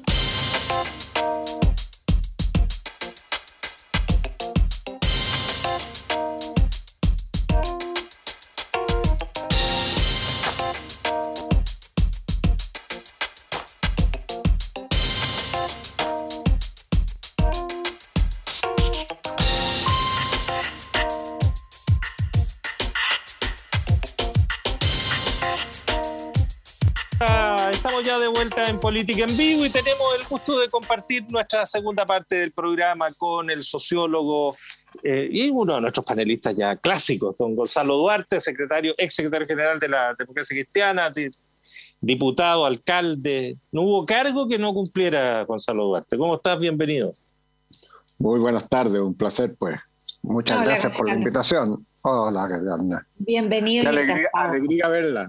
En Política en Vivo, y tenemos el gusto de compartir nuestra segunda parte del programa con el sociólogo eh, y uno de nuestros panelistas ya clásicos, don Gonzalo Duarte, secretario, ex secretario general de la Democracia Cristiana, di, diputado, alcalde. No hubo cargo que no cumpliera, Gonzalo Duarte. ¿Cómo estás? Bienvenido. Muy buenas tardes, un placer, pues. Muchas Hola, gracias por la invitación. Hola, Ana. Bienvenido. Qué alegría, alegría verla.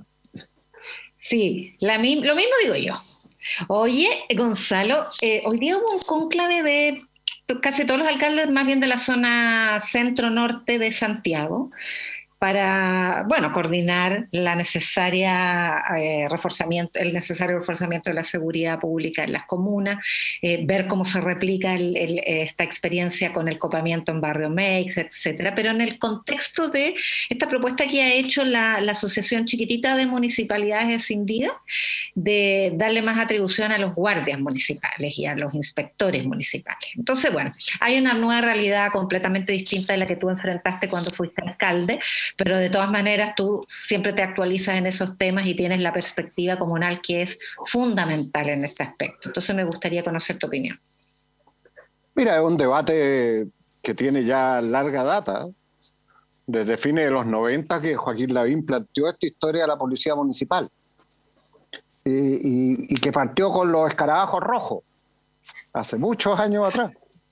Sí, la, lo mismo digo yo. Oye, Gonzalo, eh, hoy día hubo un cónclave de casi todos los alcaldes, más bien de la zona centro-norte de Santiago, para, bueno, coordinar la necesaria eh, reforzamiento, el necesario reforzamiento de la seguridad pública en las comunas, eh, ver cómo se replica el, el, esta experiencia con el copamiento en Barrio Meix, etcétera. Pero en el contexto de esta propuesta que ha hecho la, la Asociación Chiquitita de Municipalidades Escindidas, de darle más atribución a los guardias municipales y a los inspectores municipales. Entonces, bueno, hay una nueva realidad completamente distinta de la que tú enfrentaste cuando fuiste alcalde, pero de todas maneras tú siempre te actualizas en esos temas y tienes la perspectiva comunal que es fundamental en este aspecto. Entonces me gustaría conocer tu opinión. Mira, es un debate que tiene ya larga data, desde fines de los noventa que Joaquín Lavín planteó esta historia de la policía municipal y, y, y que partió con los escarabajos rojos hace muchos años atrás.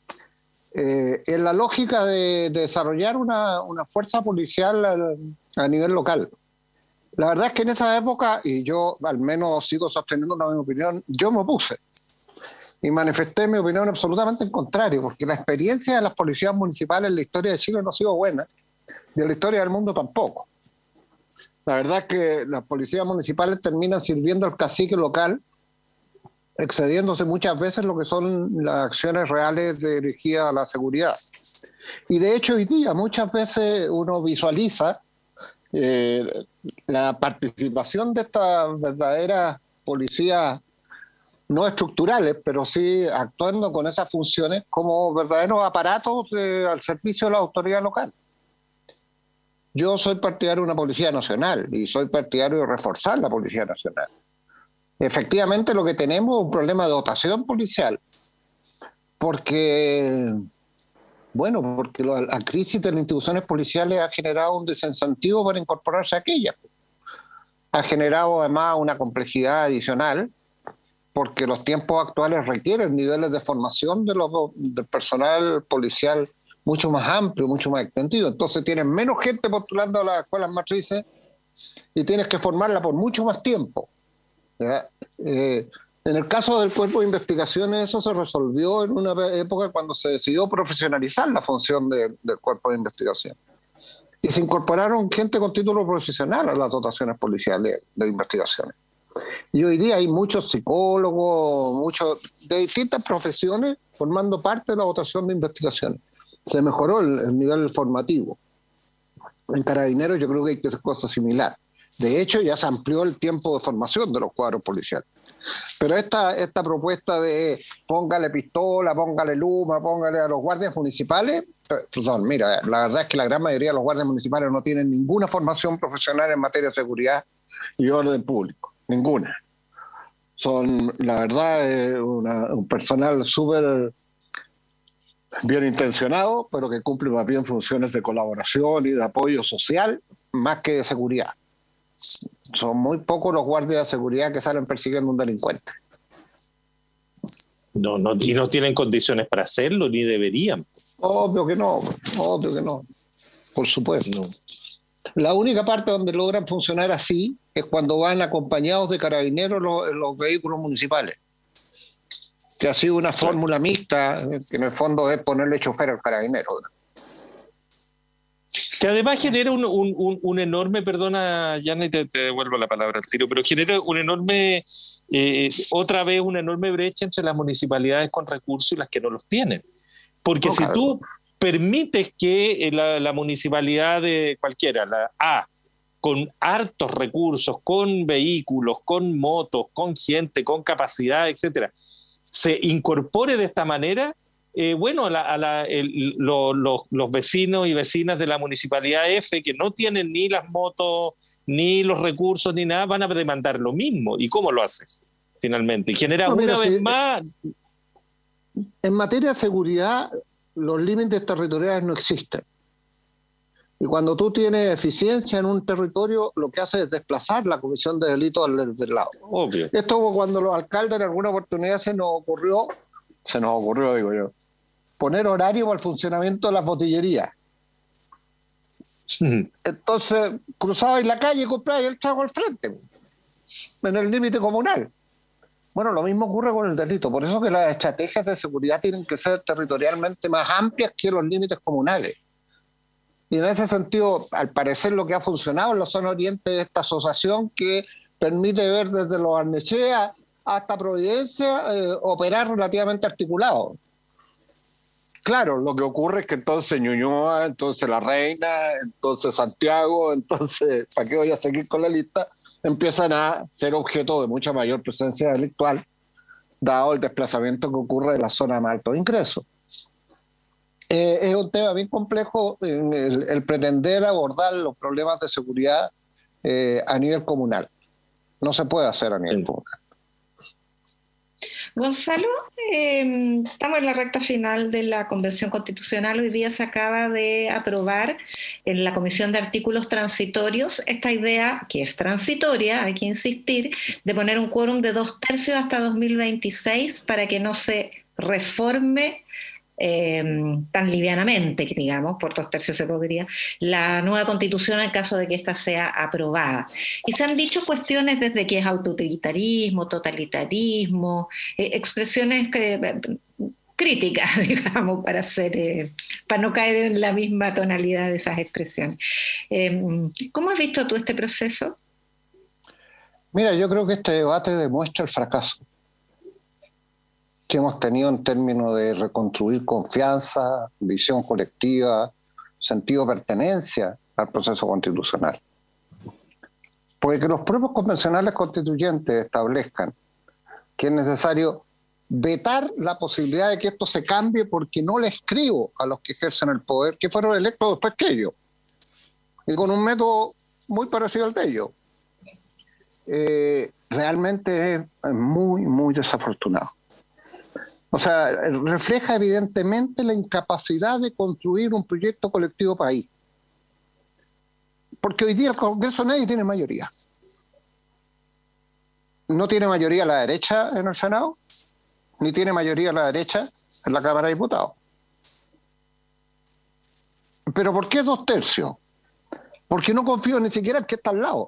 Eh, en la lógica de, de desarrollar una, una fuerza policial a, a nivel local. La verdad es que en esa época, y yo al menos sigo sosteniendo la misma opinión, yo me opuse y manifesté mi opinión absolutamente en contrario, porque la experiencia de las policías municipales en la historia de Chile no ha sido buena, y en la historia del mundo tampoco. La verdad es que las policías municipales terminan sirviendo al cacique local, excediéndose muchas veces lo que son las acciones reales dirigidas a la seguridad. Y de hecho hoy día muchas veces uno visualiza eh, la participación de estas verdaderas policías no estructurales, pero sí actuando con esas funciones como verdaderos aparatos eh, al servicio de la autoridad local. Yo soy partidario de una policía nacional y soy partidario de reforzar la policía nacional. Efectivamente, lo que tenemos es un problema de dotación policial, porque, bueno, porque la crisis de las instituciones policiales ha generado un desincentivo para incorporarse a aquellas. Ha generado además una complejidad adicional, porque los tiempos actuales requieren niveles de formación de los, del personal policial mucho más amplio, mucho más extendido. Entonces tienes menos gente postulando a las escuelas matrices y tienes que formarla por mucho más tiempo. Eh, en el caso del cuerpo de investigaciones eso se resolvió en una época cuando se decidió profesionalizar la función de, del cuerpo de investigación y se incorporaron gente con título profesional a las dotaciones policiales de investigaciones. Y hoy día hay muchos psicólogos, muchos de distintas profesiones formando parte de la dotación de investigaciones. Se mejoró el, el nivel formativo. En Carabineros yo creo que hay que hacer cosas similares. De hecho, ya se amplió el tiempo de formación de los cuadros policiales. Pero esta, esta propuesta de póngale pistola, póngale luma, póngale a los guardias municipales, perdón, mira, la verdad es que la gran mayoría de los guardias municipales no tienen ninguna formación profesional en materia de seguridad y orden público, ninguna. Son, la verdad, una, un personal súper bien intencionados, pero que cumplen más bien funciones de colaboración y de apoyo social, más que de seguridad. Son muy pocos los guardias de seguridad que salen persiguiendo a un delincuente. No, no, y no tienen condiciones para hacerlo, ni deberían. Obvio que no, obvio que no. Por supuesto. La única parte donde logran funcionar así es cuando van acompañados de carabineros los, los vehículos municipales. Que ha sido una fórmula mixta, que en el fondo es ponerle chofer al carabinero. Que además genera un, un, un, un enorme, perdona, Yana, y te, te devuelvo la palabra al tiro, pero genera un enorme, eh, otra vez una enorme brecha entre las municipalidades con recursos y las que no los tienen. Porque no, si claro. tú permites que la, la municipalidad de cualquiera, la A, con hartos recursos, con vehículos, con motos, con gente, con capacidad, etcétera, se incorpore de esta manera, eh, bueno, a la, a la, el, lo, lo, los vecinos y vecinas de la municipalidad F, que no tienen ni las motos, ni los recursos, ni nada, van a demandar lo mismo. ¿Y cómo lo hacen finalmente? Y genera no, mira, una vez si, más... En materia de seguridad, los límites territoriales no existen. Y cuando tú tienes eficiencia en un territorio, lo que hace es desplazar la comisión de delitos al del lado. Obvio. Esto cuando los alcaldes en alguna oportunidad se nos ocurrió, se nos ocurrió, digo yo, poner horario para el funcionamiento de las botillerías. Sí. Entonces, cruzabais la calle y comprabais el trago al frente, en el límite comunal. Bueno, lo mismo ocurre con el delito. Por eso que las estrategias de seguridad tienen que ser territorialmente más amplias que los límites comunales. Y en ese sentido, al parecer lo que ha funcionado en la zona oriente es esta asociación que permite ver desde los Arnechea hasta Providencia eh, operar relativamente articulado. Claro, lo que ocurre es que entonces Ñuñoa, entonces La Reina, entonces Santiago, entonces, ¿para qué voy a seguir con la lista? Empiezan a ser objeto de mucha mayor presencia delictual, dado el desplazamiento que ocurre en la zona de más alto ingreso. Eh, es un tema bien complejo el, el pretender abordar los problemas de seguridad eh, a nivel comunal. No se puede hacer a nivel sí. comunal. Gonzalo, eh, estamos en la recta final de la Convención Constitucional. Hoy día se acaba de aprobar en la Comisión de Artículos Transitorios esta idea, que es transitoria, hay que insistir, de poner un quórum de dos tercios hasta dos mil veintiséis para que no se reforme Eh, tan livianamente, digamos, por dos tercios se podría, la nueva Constitución en caso de que ésta sea aprobada. Y se han dicho cuestiones desde que es autoritarismo, totalitarismo, eh, expresiones que, eh, críticas, digamos, para, hacer, eh, para no caer en la misma tonalidad de esas expresiones. Eh, ¿Cómo has visto tú este proceso? Mira, yo creo que este debate demuestra el fracaso que hemos tenido en términos de reconstruir confianza, visión colectiva, sentido de pertenencia al proceso constitucional. Porque que los propios convencionales constituyentes establezcan que es necesario vetar la posibilidad de que esto se cambie porque no le escribo a los que ejercen el poder, que fueron electos después que ellos, y con un método muy parecido al de ellos. Eh, realmente es muy, muy desafortunado. O sea, refleja evidentemente la incapacidad de construir un proyecto colectivo país. Porque hoy día el Congreso nadie tiene mayoría. No tiene mayoría la derecha en el Senado, ni tiene mayoría la derecha en la Cámara de Diputados. ¿Pero por qué dos tercios? Porque no confío ni siquiera en que está al lado.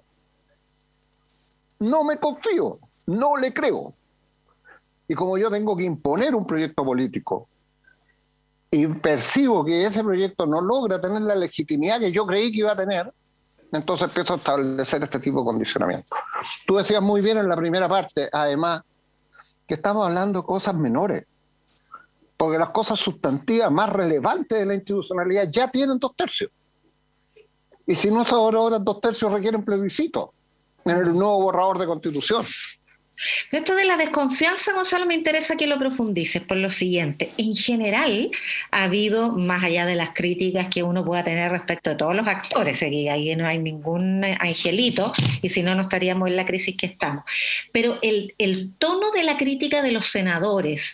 No me confío, no le creo. Y como yo tengo que imponer un proyecto político y percibo que ese proyecto no logra tener la legitimidad que yo creí que iba a tener, entonces empiezo a establecer este tipo de condicionamiento. Tú decías muy bien en la primera parte, además, que estamos hablando de cosas menores, porque las cosas sustantivas más relevantes de la institucionalidad ya tienen dos tercios. Y si no son ahora dos tercios, requieren plebiscito en el nuevo borrador de Constitución. Esto de la desconfianza, Gonzalo, me interesa que lo profundices por lo siguiente. En general, ha habido, más allá de las críticas que uno pueda tener respecto de todos los actores, aquí, aquí no hay ningún angelito, y si no, no estaríamos en la crisis que estamos. Pero el, el tono de la crítica de los senadores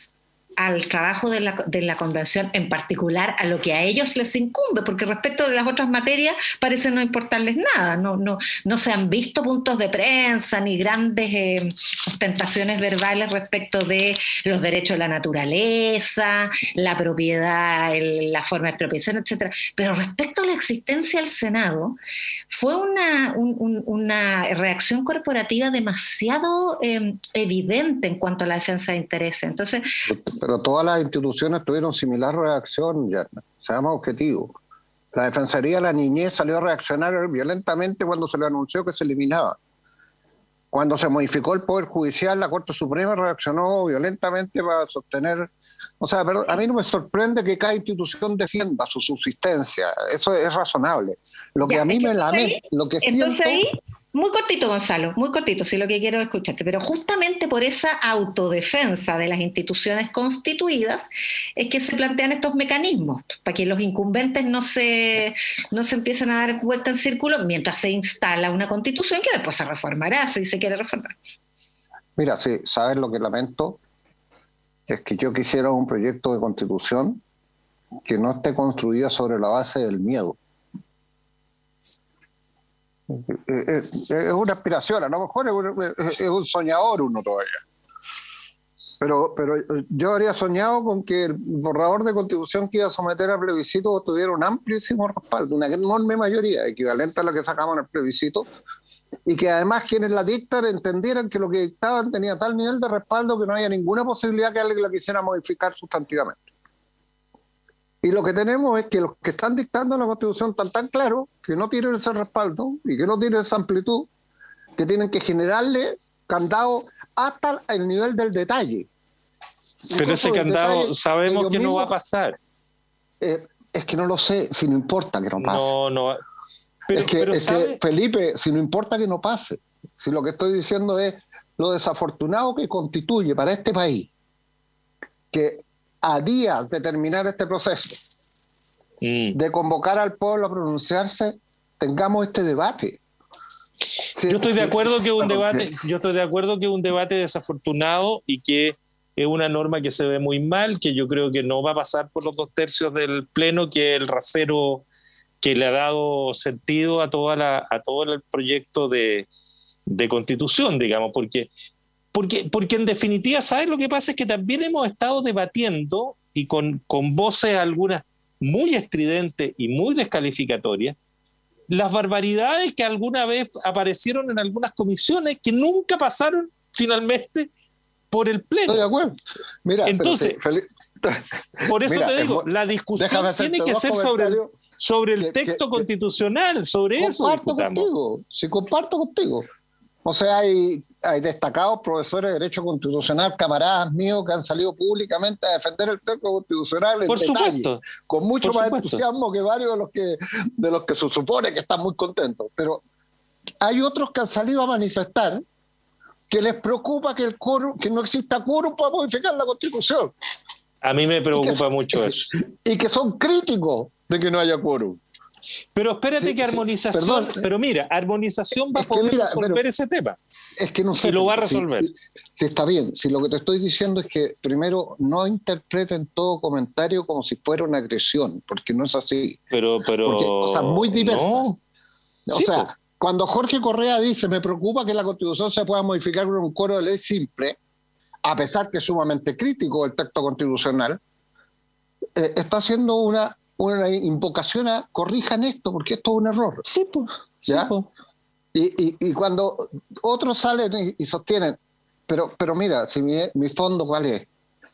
al trabajo de la, de la convención, en particular a lo que a ellos les incumbe, porque respecto de las otras materias parece no importarles nada, no, no, no se han visto puntos de prensa ni grandes eh, ostentaciones verbales respecto de los derechos de la naturaleza, la propiedad, el, la forma de expropiación, etcétera. Pero respecto a la existencia del Senado, fue una, un, un, una reacción corporativa demasiado eh, evidente en cuanto a la defensa de intereses. Entonces, pero todas las instituciones tuvieron similar reacción, ya, seamos objetivos. La Defensoría de la Niñez salió a reaccionar violentamente cuando se le anunció que se eliminaba. Cuando se modificó el Poder Judicial, la Corte Suprema reaccionó violentamente para sostener... O sea, pero a mí no me sorprende que cada institución defienda su subsistencia. Eso es razonable. Lo que ya, a mí es que me lamenta, lo que entonces siento... ahí, muy cortito, Gonzalo, muy cortito, si lo que quiero es escucharte, pero justamente por esa autodefensa de las instituciones constituidas es que se plantean estos mecanismos, para que los incumbentes no se, no se empiecen a dar vuelta en círculo mientras se instala una constitución que después se reformará, si se quiere reformar. Mira, sí, ¿sabes lo que lamento? Es que yo quisiera un proyecto de constitución que no esté construida sobre la base del miedo. Es, es una aspiración, a lo mejor es un, es un soñador uno todavía. Pero, pero yo habría soñado con que el borrador de constitución que iba a someter al plebiscito tuviera un amplísimo respaldo, una enorme mayoría, equivalente a lo que sacamos en el plebiscito, y que además quienes la dictan entendieran que lo que dictaban tenía tal nivel de respaldo que no había ninguna posibilidad que alguien la quisiera modificar sustantivamente. Y lo que tenemos es que los que están dictando la Constitución están tan claros que no tienen ese respaldo y que no tienen esa amplitud, que tienen que generarle candado hasta el nivel del detalle. Pero Incluso ese candado detalle, sabemos que mismos, no va a pasar. Eh, es que no lo sé, si no importa que no pase. No, no. Pero, es que, pero es que, Felipe, si no importa que no pase, si lo que estoy diciendo es lo desafortunado que constituye para este país que a días de terminar este proceso, mm. de convocar al pueblo a pronunciarse, tengamos este debate. Sí, yo estoy de acuerdo sí, que un debate, yo estoy de acuerdo que es un debate desafortunado y que es una norma que se ve muy mal, que yo creo que no va a pasar por los dos tercios del pleno, que es el rasero que le ha dado sentido a toda la, a todo el proyecto de, de constitución, digamos, porque Porque, porque en definitiva, ¿sabes lo que pasa? Es que también hemos estado debatiendo y con, con voces algunas muy estridentes y muy descalificatorias, las barbaridades que alguna vez aparecieron en algunas comisiones que nunca pasaron finalmente por el pleno. Estoy de acuerdo. Mira, entonces, Felipe, por eso mira, te digo, la discusión tiene que ser sobre el, sobre el que, texto que, constitucional, sobre comparto eso discutamos. Contigo, sí, comparto contigo. O sea, hay, hay destacados profesores de Derecho Constitucional, camaradas míos, que han salido públicamente a defender el texto constitucional en Por detalle, supuesto. con mucho Por más supuesto. entusiasmo que varios de los que, de los que se supone que están muy contentos. Pero hay otros que han salido a manifestar que les preocupa que, el quórum, que no exista quórum para modificar la Constitución. A mí me preocupa que, mucho eso. Y que son críticos de que no haya quórum. Pero espérate sí, que armonización, sí, perdón, pero mira, armonización va a poder mira, resolver pero, ese tema. Es que no sé. Se lo va a resolver. Si, si está bien, si lo que te estoy diciendo es que primero no interpreten todo comentario como si fuera una agresión, porque no es así. Pero, pero. Porque, o sea, muy diversas. No. O sí, sea, pues. Cuando Jorge Correa dice, me preocupa que la Constitución se pueda modificar con un coro de ley simple, a pesar que es sumamente crítico el texto constitucional, eh, está haciendo una una invocación a corrijan esto, porque esto es un error. Sí, pues. ¿Ya? Sí, po. Y, y, y cuando otros salen y, y sostienen, pero, pero mira, si mi, mi fondo, ¿cuál es?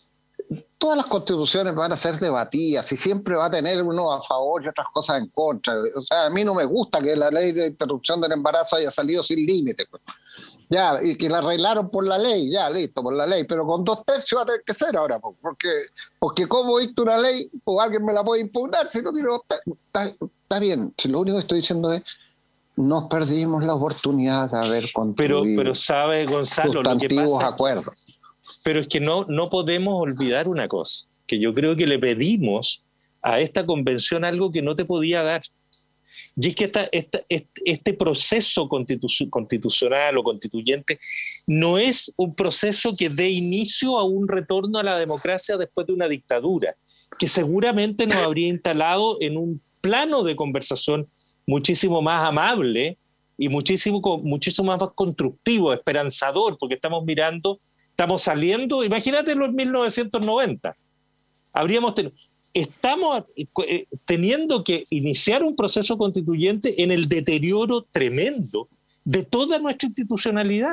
Todas las constituciones van a ser debatidas y siempre va a tener uno a favor y otras cosas en contra. O sea, a mí no me gusta que la ley de interrupción del embarazo haya salido sin límite. Ya, y que la arreglaron por la ley, ya, listo, por la ley, pero con dos tercios va a tener que ser ahora, porque, porque ¿cómo dicta una ley o alguien me la puede impugnar si no tiene dos tercios? Está, está bien, si lo único que estoy diciendo es nos perdimos la oportunidad de haber construido pero, pero sabe, Gonzalo, lo que pasa, acuerdos. Pero es que no, no podemos olvidar una cosa, que yo creo que le pedimos a esta convención algo que no te podía dar. y es que esta, esta, este, este proceso constitu- constitucional o constituyente no es un proceso que dé inicio a un retorno a la democracia después de una dictadura, que seguramente nos habría instalado en un plano de conversación muchísimo más amable y muchísimo, muchísimo más constructivo, esperanzador, porque estamos mirando, estamos saliendo, imagínate en los mil novecientos noventa, habríamos tenido, estamos eh, teniendo que iniciar un proceso constituyente en el deterioro tremendo de toda nuestra institucionalidad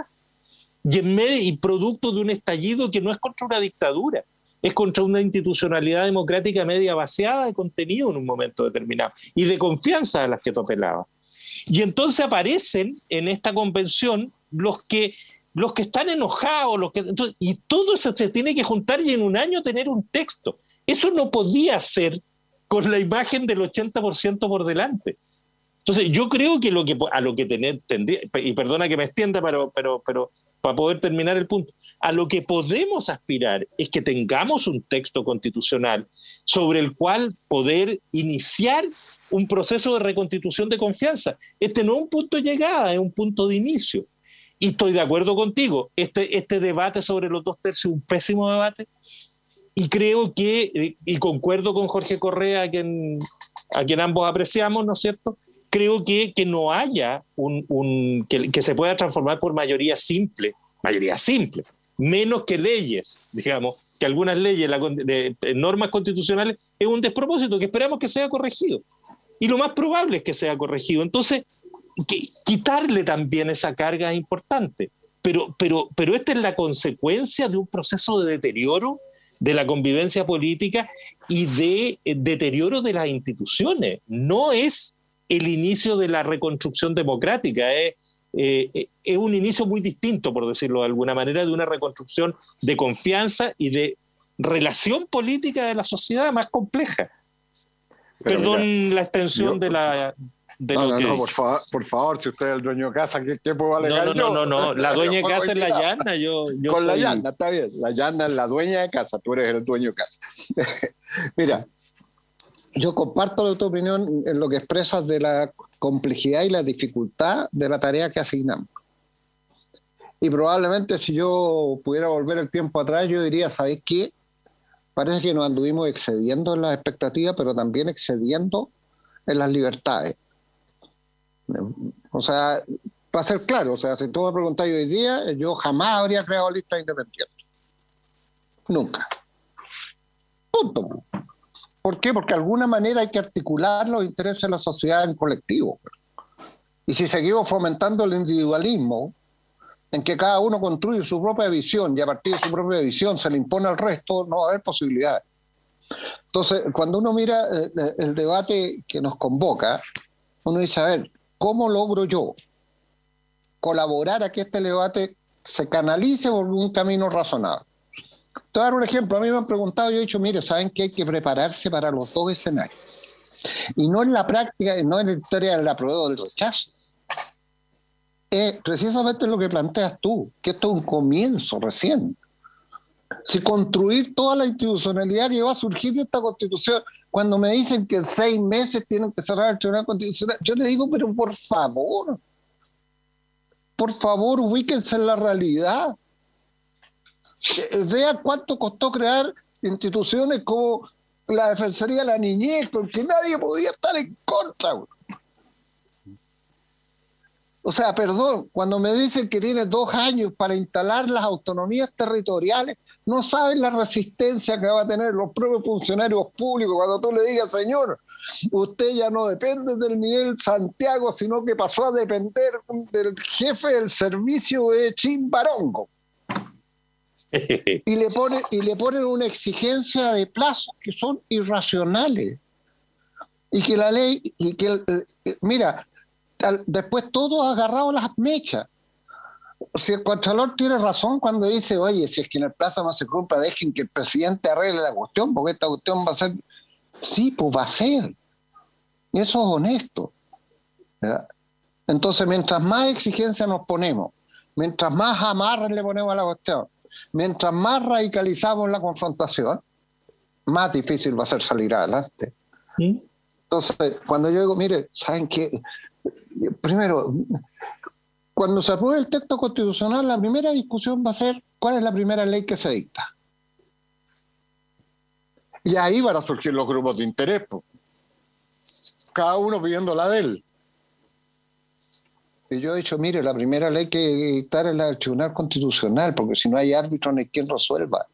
y, en medio, y producto de un estallido que no es contra una dictadura, es contra una institucionalidad democrática media vaciada de contenido en un momento determinado y de confianza a las que tú apelabas. Y entonces aparecen en esta convención los que, los que están enojados, los que, entonces, y todo eso se tiene que juntar y en un año tener un texto. Eso no podía ser con la imagen del ochenta por ciento por delante. Entonces yo creo que, lo que a lo que tener, tendría, y perdona que me extienda, pero, pero, pero para poder terminar el punto, a lo que podemos aspirar es que tengamos un texto constitucional sobre el cual poder iniciar un proceso de reconstitución de confianza. Este no es un punto de llegada, es un punto de inicio. Y estoy de acuerdo contigo, este, este debate sobre los dos tercios es un pésimo debate, y creo que, y concuerdo con Jorge Correa, a quien, a quien ambos apreciamos, ¿no es cierto?, creo que, que no haya un, un que, que se pueda transformar por mayoría simple, mayoría simple, menos que leyes, digamos, que algunas leyes, la, de, de normas constitucionales, es un despropósito que esperamos que sea corregido. Y lo más probable es que sea corregido. Entonces, que, quitarle también esa carga es importante. Pero, pero, pero esta es la consecuencia de un proceso de deterioro de la convivencia política y de eh, deterioro de las instituciones. No es el inicio de la reconstrucción democrática, es, eh, es un inicio muy distinto, por decirlo de alguna manera, de una reconstrucción de confianza y de relación política de la sociedad más compleja. Pero Perdón mira, la extensión yo, de la... De no, lo no, que... no, por favor, por favor, si usted es el dueño de casa, ¿qué, qué puedo alegar? No, no, yo? no, no, no, la dueña de casa es la llana. Yo, yo Con soy... la llana, está bien, la llana es la dueña de casa, tú eres el dueño de casa. Mira, yo comparto tu opinión en lo que expresas de la complejidad y la dificultad de la tarea que asignamos. Y probablemente si yo pudiera volver el tiempo atrás, yo diría, ¿sabéis qué? Parece que nos anduvimos excediendo en las expectativas, pero también excediendo en las libertades. O sea, para ser claro, o sea, si tú me preguntas hoy día, yo jamás habría creado listas independientes. Nunca. Punto. ¿Por qué? Porque de alguna manera hay que articular los intereses de la sociedad en colectivo. Y si seguimos fomentando el individualismo, en que cada uno construye su propia visión y a partir de su propia visión se le impone al resto, no va a haber posibilidades. Entonces, cuando uno mira el, el debate que nos convoca, uno dice, a ver, ¿cómo logro yo colaborar a que este debate se canalice por un camino razonable? Te voy a dar un ejemplo. A mí me han preguntado, yo he dicho, mire, ¿saben que hay que prepararse para los dos escenarios? Y no en la práctica, no en la historia del apruebo o del rechazo. Es precisamente lo que planteas tú, que esto es un comienzo recién. Si construir toda la institucionalidad que va a surgir de esta Constitución, cuando me dicen que en seis meses tienen que cerrar el Tribunal Constitucional, yo le digo, pero por favor, por favor, ubíquense en la realidad. Vean cuánto costó crear instituciones como la Defensoría de la Niñez, porque nadie podía estar en contra. O sea, perdón, cuando me dicen que tiene dos años para instalar las autonomías territoriales, no saben la resistencia que va a tener los propios funcionarios públicos cuando tú le digas, señor, usted ya no depende del nivel Santiago, sino que pasó a depender del jefe del servicio de Chimbarongo. Y le pone, y le ponen una exigencia de plazos que son irracionales. Y que la ley, y que, eh, mira, al, después todos agarrados las mechas. O sea, el Contralor tiene razón cuando dice, oye, si es que en el plazo no se cumpla, dejen que el presidente arregle la cuestión, porque esta cuestión va a ser... Sí, pues va a ser. Y eso es honesto, ¿verdad? Entonces, mientras más exigencia nos ponemos, mientras más amarres le ponemos a la cuestión, mientras más radicalizamos la confrontación, más difícil va a ser salir adelante. ¿Sí? Entonces, cuando yo digo, mire, ¿saben qué? Primero, cuando se apruebe el texto constitucional, la primera discusión va a ser cuál es la primera ley que se dicta. Y ahí van a surgir los grupos de interés, pues. Cada uno pidiendo la de él. Y yo he dicho, mire, la primera ley que dictar es la del Tribunal Constitucional, porque si no hay árbitro, no hay quien resuelva.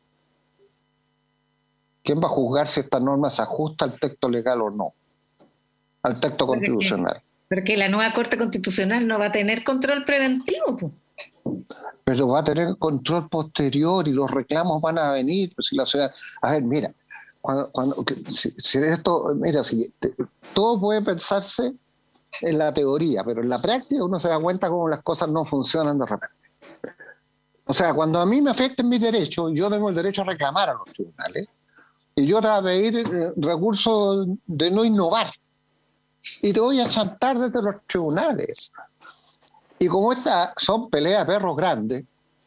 ¿Quién va a juzgar si esta norma se ajusta al texto legal o no? Al texto constitucional. Porque la nueva Corte Constitucional no va a tener control preventivo, pues. Pero va a tener control posterior y los reclamos van a venir. Pues si la ciudad... A ver, mira, cuando, cuando, si, si esto, mira, si, te, todo puede pensarse en la teoría, pero en la práctica uno se da cuenta cómo las cosas no funcionan de repente. O sea, cuando a mí me afecten mis derechos, yo tengo el derecho a reclamar a los tribunales y yo te voy a pedir eh, recursos de no innovar y te voy a chantar desde los tribunales. Y como estas son peleas de perros grandes,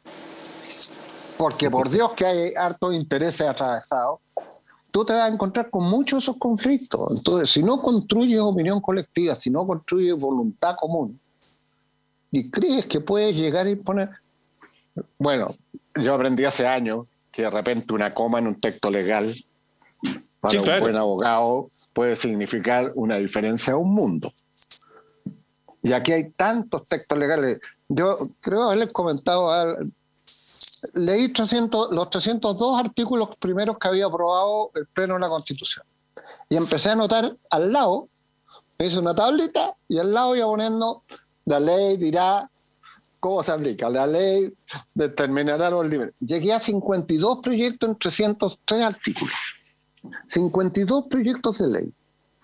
porque por Dios que hay hartos intereses atravesados, tú te vas a encontrar con muchos de esos conflictos. Entonces, si no construyes opinión colectiva, si no construyes voluntad común, y crees que puedes llegar a imponer... Bueno, yo aprendí hace años que de repente una coma en un texto legal, para sí, claro. un buen abogado, puede significar una diferencia a un mundo. Y aquí hay tantos textos legales. Yo creo haberles comentado... Al, leí trescientos, los trescientos dos artículos primeros que había aprobado el Pleno de la Constitución. Y empecé a anotar al lado, me hice una tablita y al lado iba poniendo la ley dirá cómo se aplica, la ley determinará los límites. Llegué a cincuenta y dos proyectos en trescientos tres artículos. cincuenta y dos proyectos de ley.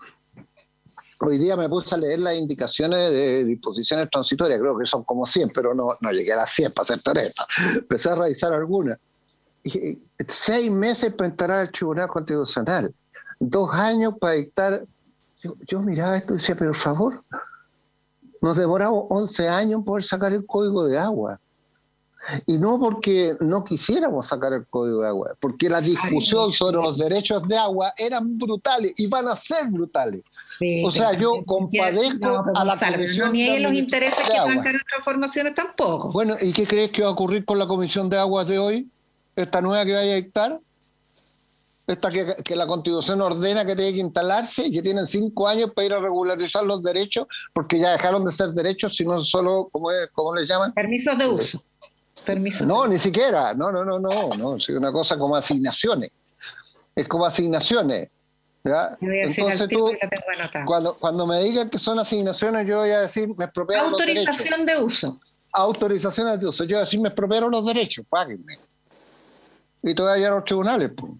Hoy día me puse a leer las indicaciones de disposiciones transitorias, creo que son como cien, pero no, no llegué a las cien para ser honesta. Empecé a revisar algunas. Y seis meses para entrar al Tribunal Constitucional, dos años para dictar. Yo, yo miraba esto y decía, pero por favor, nos demoramos once años en poder sacar el Código de Agua. Y no porque no quisiéramos sacar el Código de Agua, porque la discusión sobre los derechos de agua eran brutales y van a ser brutales. Sí, o sea, yo compadezco no, a la Comisión no niegue los intereses que trancan las transformaciones tampoco. Bueno, ¿y qué crees que va a ocurrir con la Comisión de Aguas de hoy? Esta nueva que vaya a dictar, esta que, que la Constitución ordena que tiene que instalarse y que tienen cinco años para ir a regularizar los derechos, porque ya dejaron de ser derechos, sino solo, ¿cómo, es, cómo les llaman? Permisos de uso. Permisos no, de ni siquiera. No, no, no, no, no. Es una cosa como asignaciones. Es como asignaciones. ¿Ya? Entonces tú, cuando, cuando me digan que son asignaciones, yo voy a decir, me expropiaron los derechos. Autorización de uso. Autorizaciones de uso. Yo voy a decir, me expropiaron los derechos, páguenme. Y todavía a los tribunales. Pues.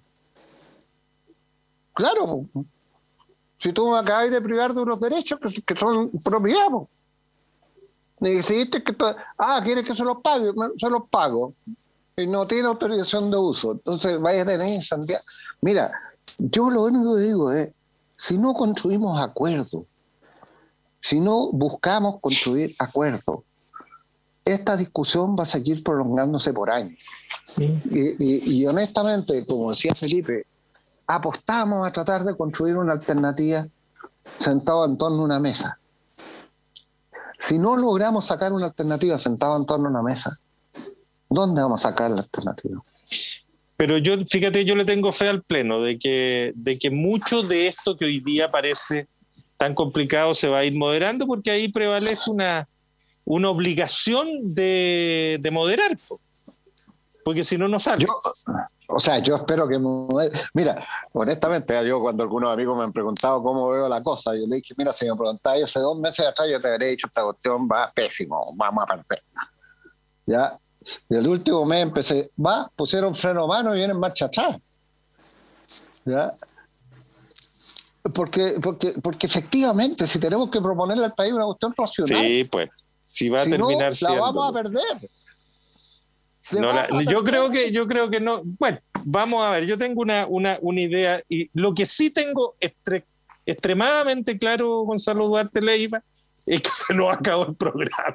Claro. Pues. Si tú me acabas de privar de unos derechos que, que son propiedad. Pues. Y decidiste que... Ah, ¿quieres que se los pague? Se los pago. Y no tiene autorización de uso. Entonces vaya a tener incendiar. Mira, yo lo único que digo es, si no construimos acuerdos, si no buscamos construir acuerdos, esta discusión va a seguir prolongándose por años. Sí. Y, y, y honestamente, como decía Felipe, apostamos a tratar de construir una alternativa sentado en torno a una mesa. Si no logramos sacar una alternativa sentado en torno a una mesa, ¿dónde vamos a sacar la alternativa? Pero yo, fíjate, yo le tengo fe al Pleno de que, de que mucho de esto que hoy día parece tan complicado se va a ir moderando, porque ahí prevalece una, una obligación de, de moderar, porque si no, no sale. Yo, o sea, yo espero que modere. Mira, honestamente, yo cuando algunos amigos me han preguntado cómo veo la cosa, yo le dije, mira, si me preguntáis hace dos meses atrás, yo te habría dicho, esta cuestión va pésimo, vamos a perder. ¿Ya? Y el último mes empecé, va, pusieron freno a mano y vienen marcha atrás. ¿Ya? Porque, porque, porque efectivamente, si tenemos que proponerle al país una cuestión racional, sí, pues, si va a si terminar no, siendo, la vamos a perder. No, la, a yo creo que yo creo que no. Bueno, vamos a ver, yo tengo una, una, una idea, y lo que sí tengo estre, extremadamente claro, Gonzalo Duarte Leiva, es que se nos acabó el programa.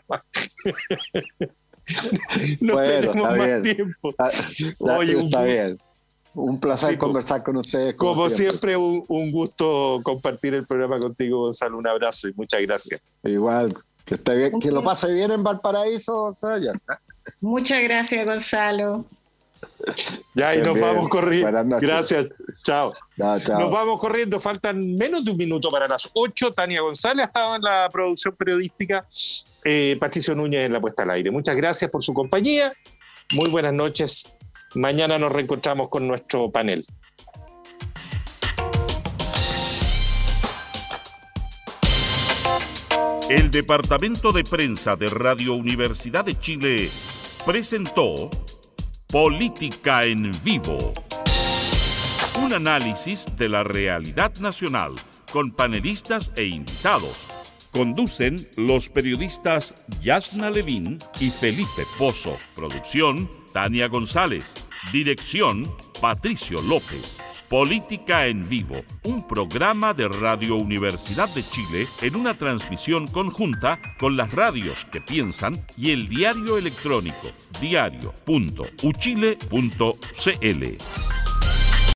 No bueno, tenemos más bien. tiempo. Está, Oye, está un, bien. Un placer sí, conversar con ustedes. Como, como siempre, siempre un, un gusto compartir el programa contigo, Gonzalo. Un abrazo y muchas gracias. Igual, que esté bien, que lo pase bien en Valparaíso, Soraya. Muchas gracias, Gonzalo. Ya, y Bien, nos bien. vamos corriendo. Buenas noches. Gracias. Chao. Chao, chao. Nos vamos corriendo. Faltan menos de un minuto para las ocho. Tania González ha estado en la producción periodística. Eh, Patricio Núñez en la puesta al aire. Muchas gracias por su compañía. Muy buenas noches. Mañana nos reencontramos con nuestro panel. El Departamento de Prensa de Radio Universidad de Chile presentó Política en Vivo. Un análisis de la realidad nacional con panelistas e invitados. Conducen los periodistas Yasna Levín y Felipe Pozo. Producción, Tania González. Dirección, Patricio López. Política en Vivo, un programa de Radio Universidad de Chile en una transmisión conjunta con las radios que piensan y el diario electrónico diario punto uchile punto cl.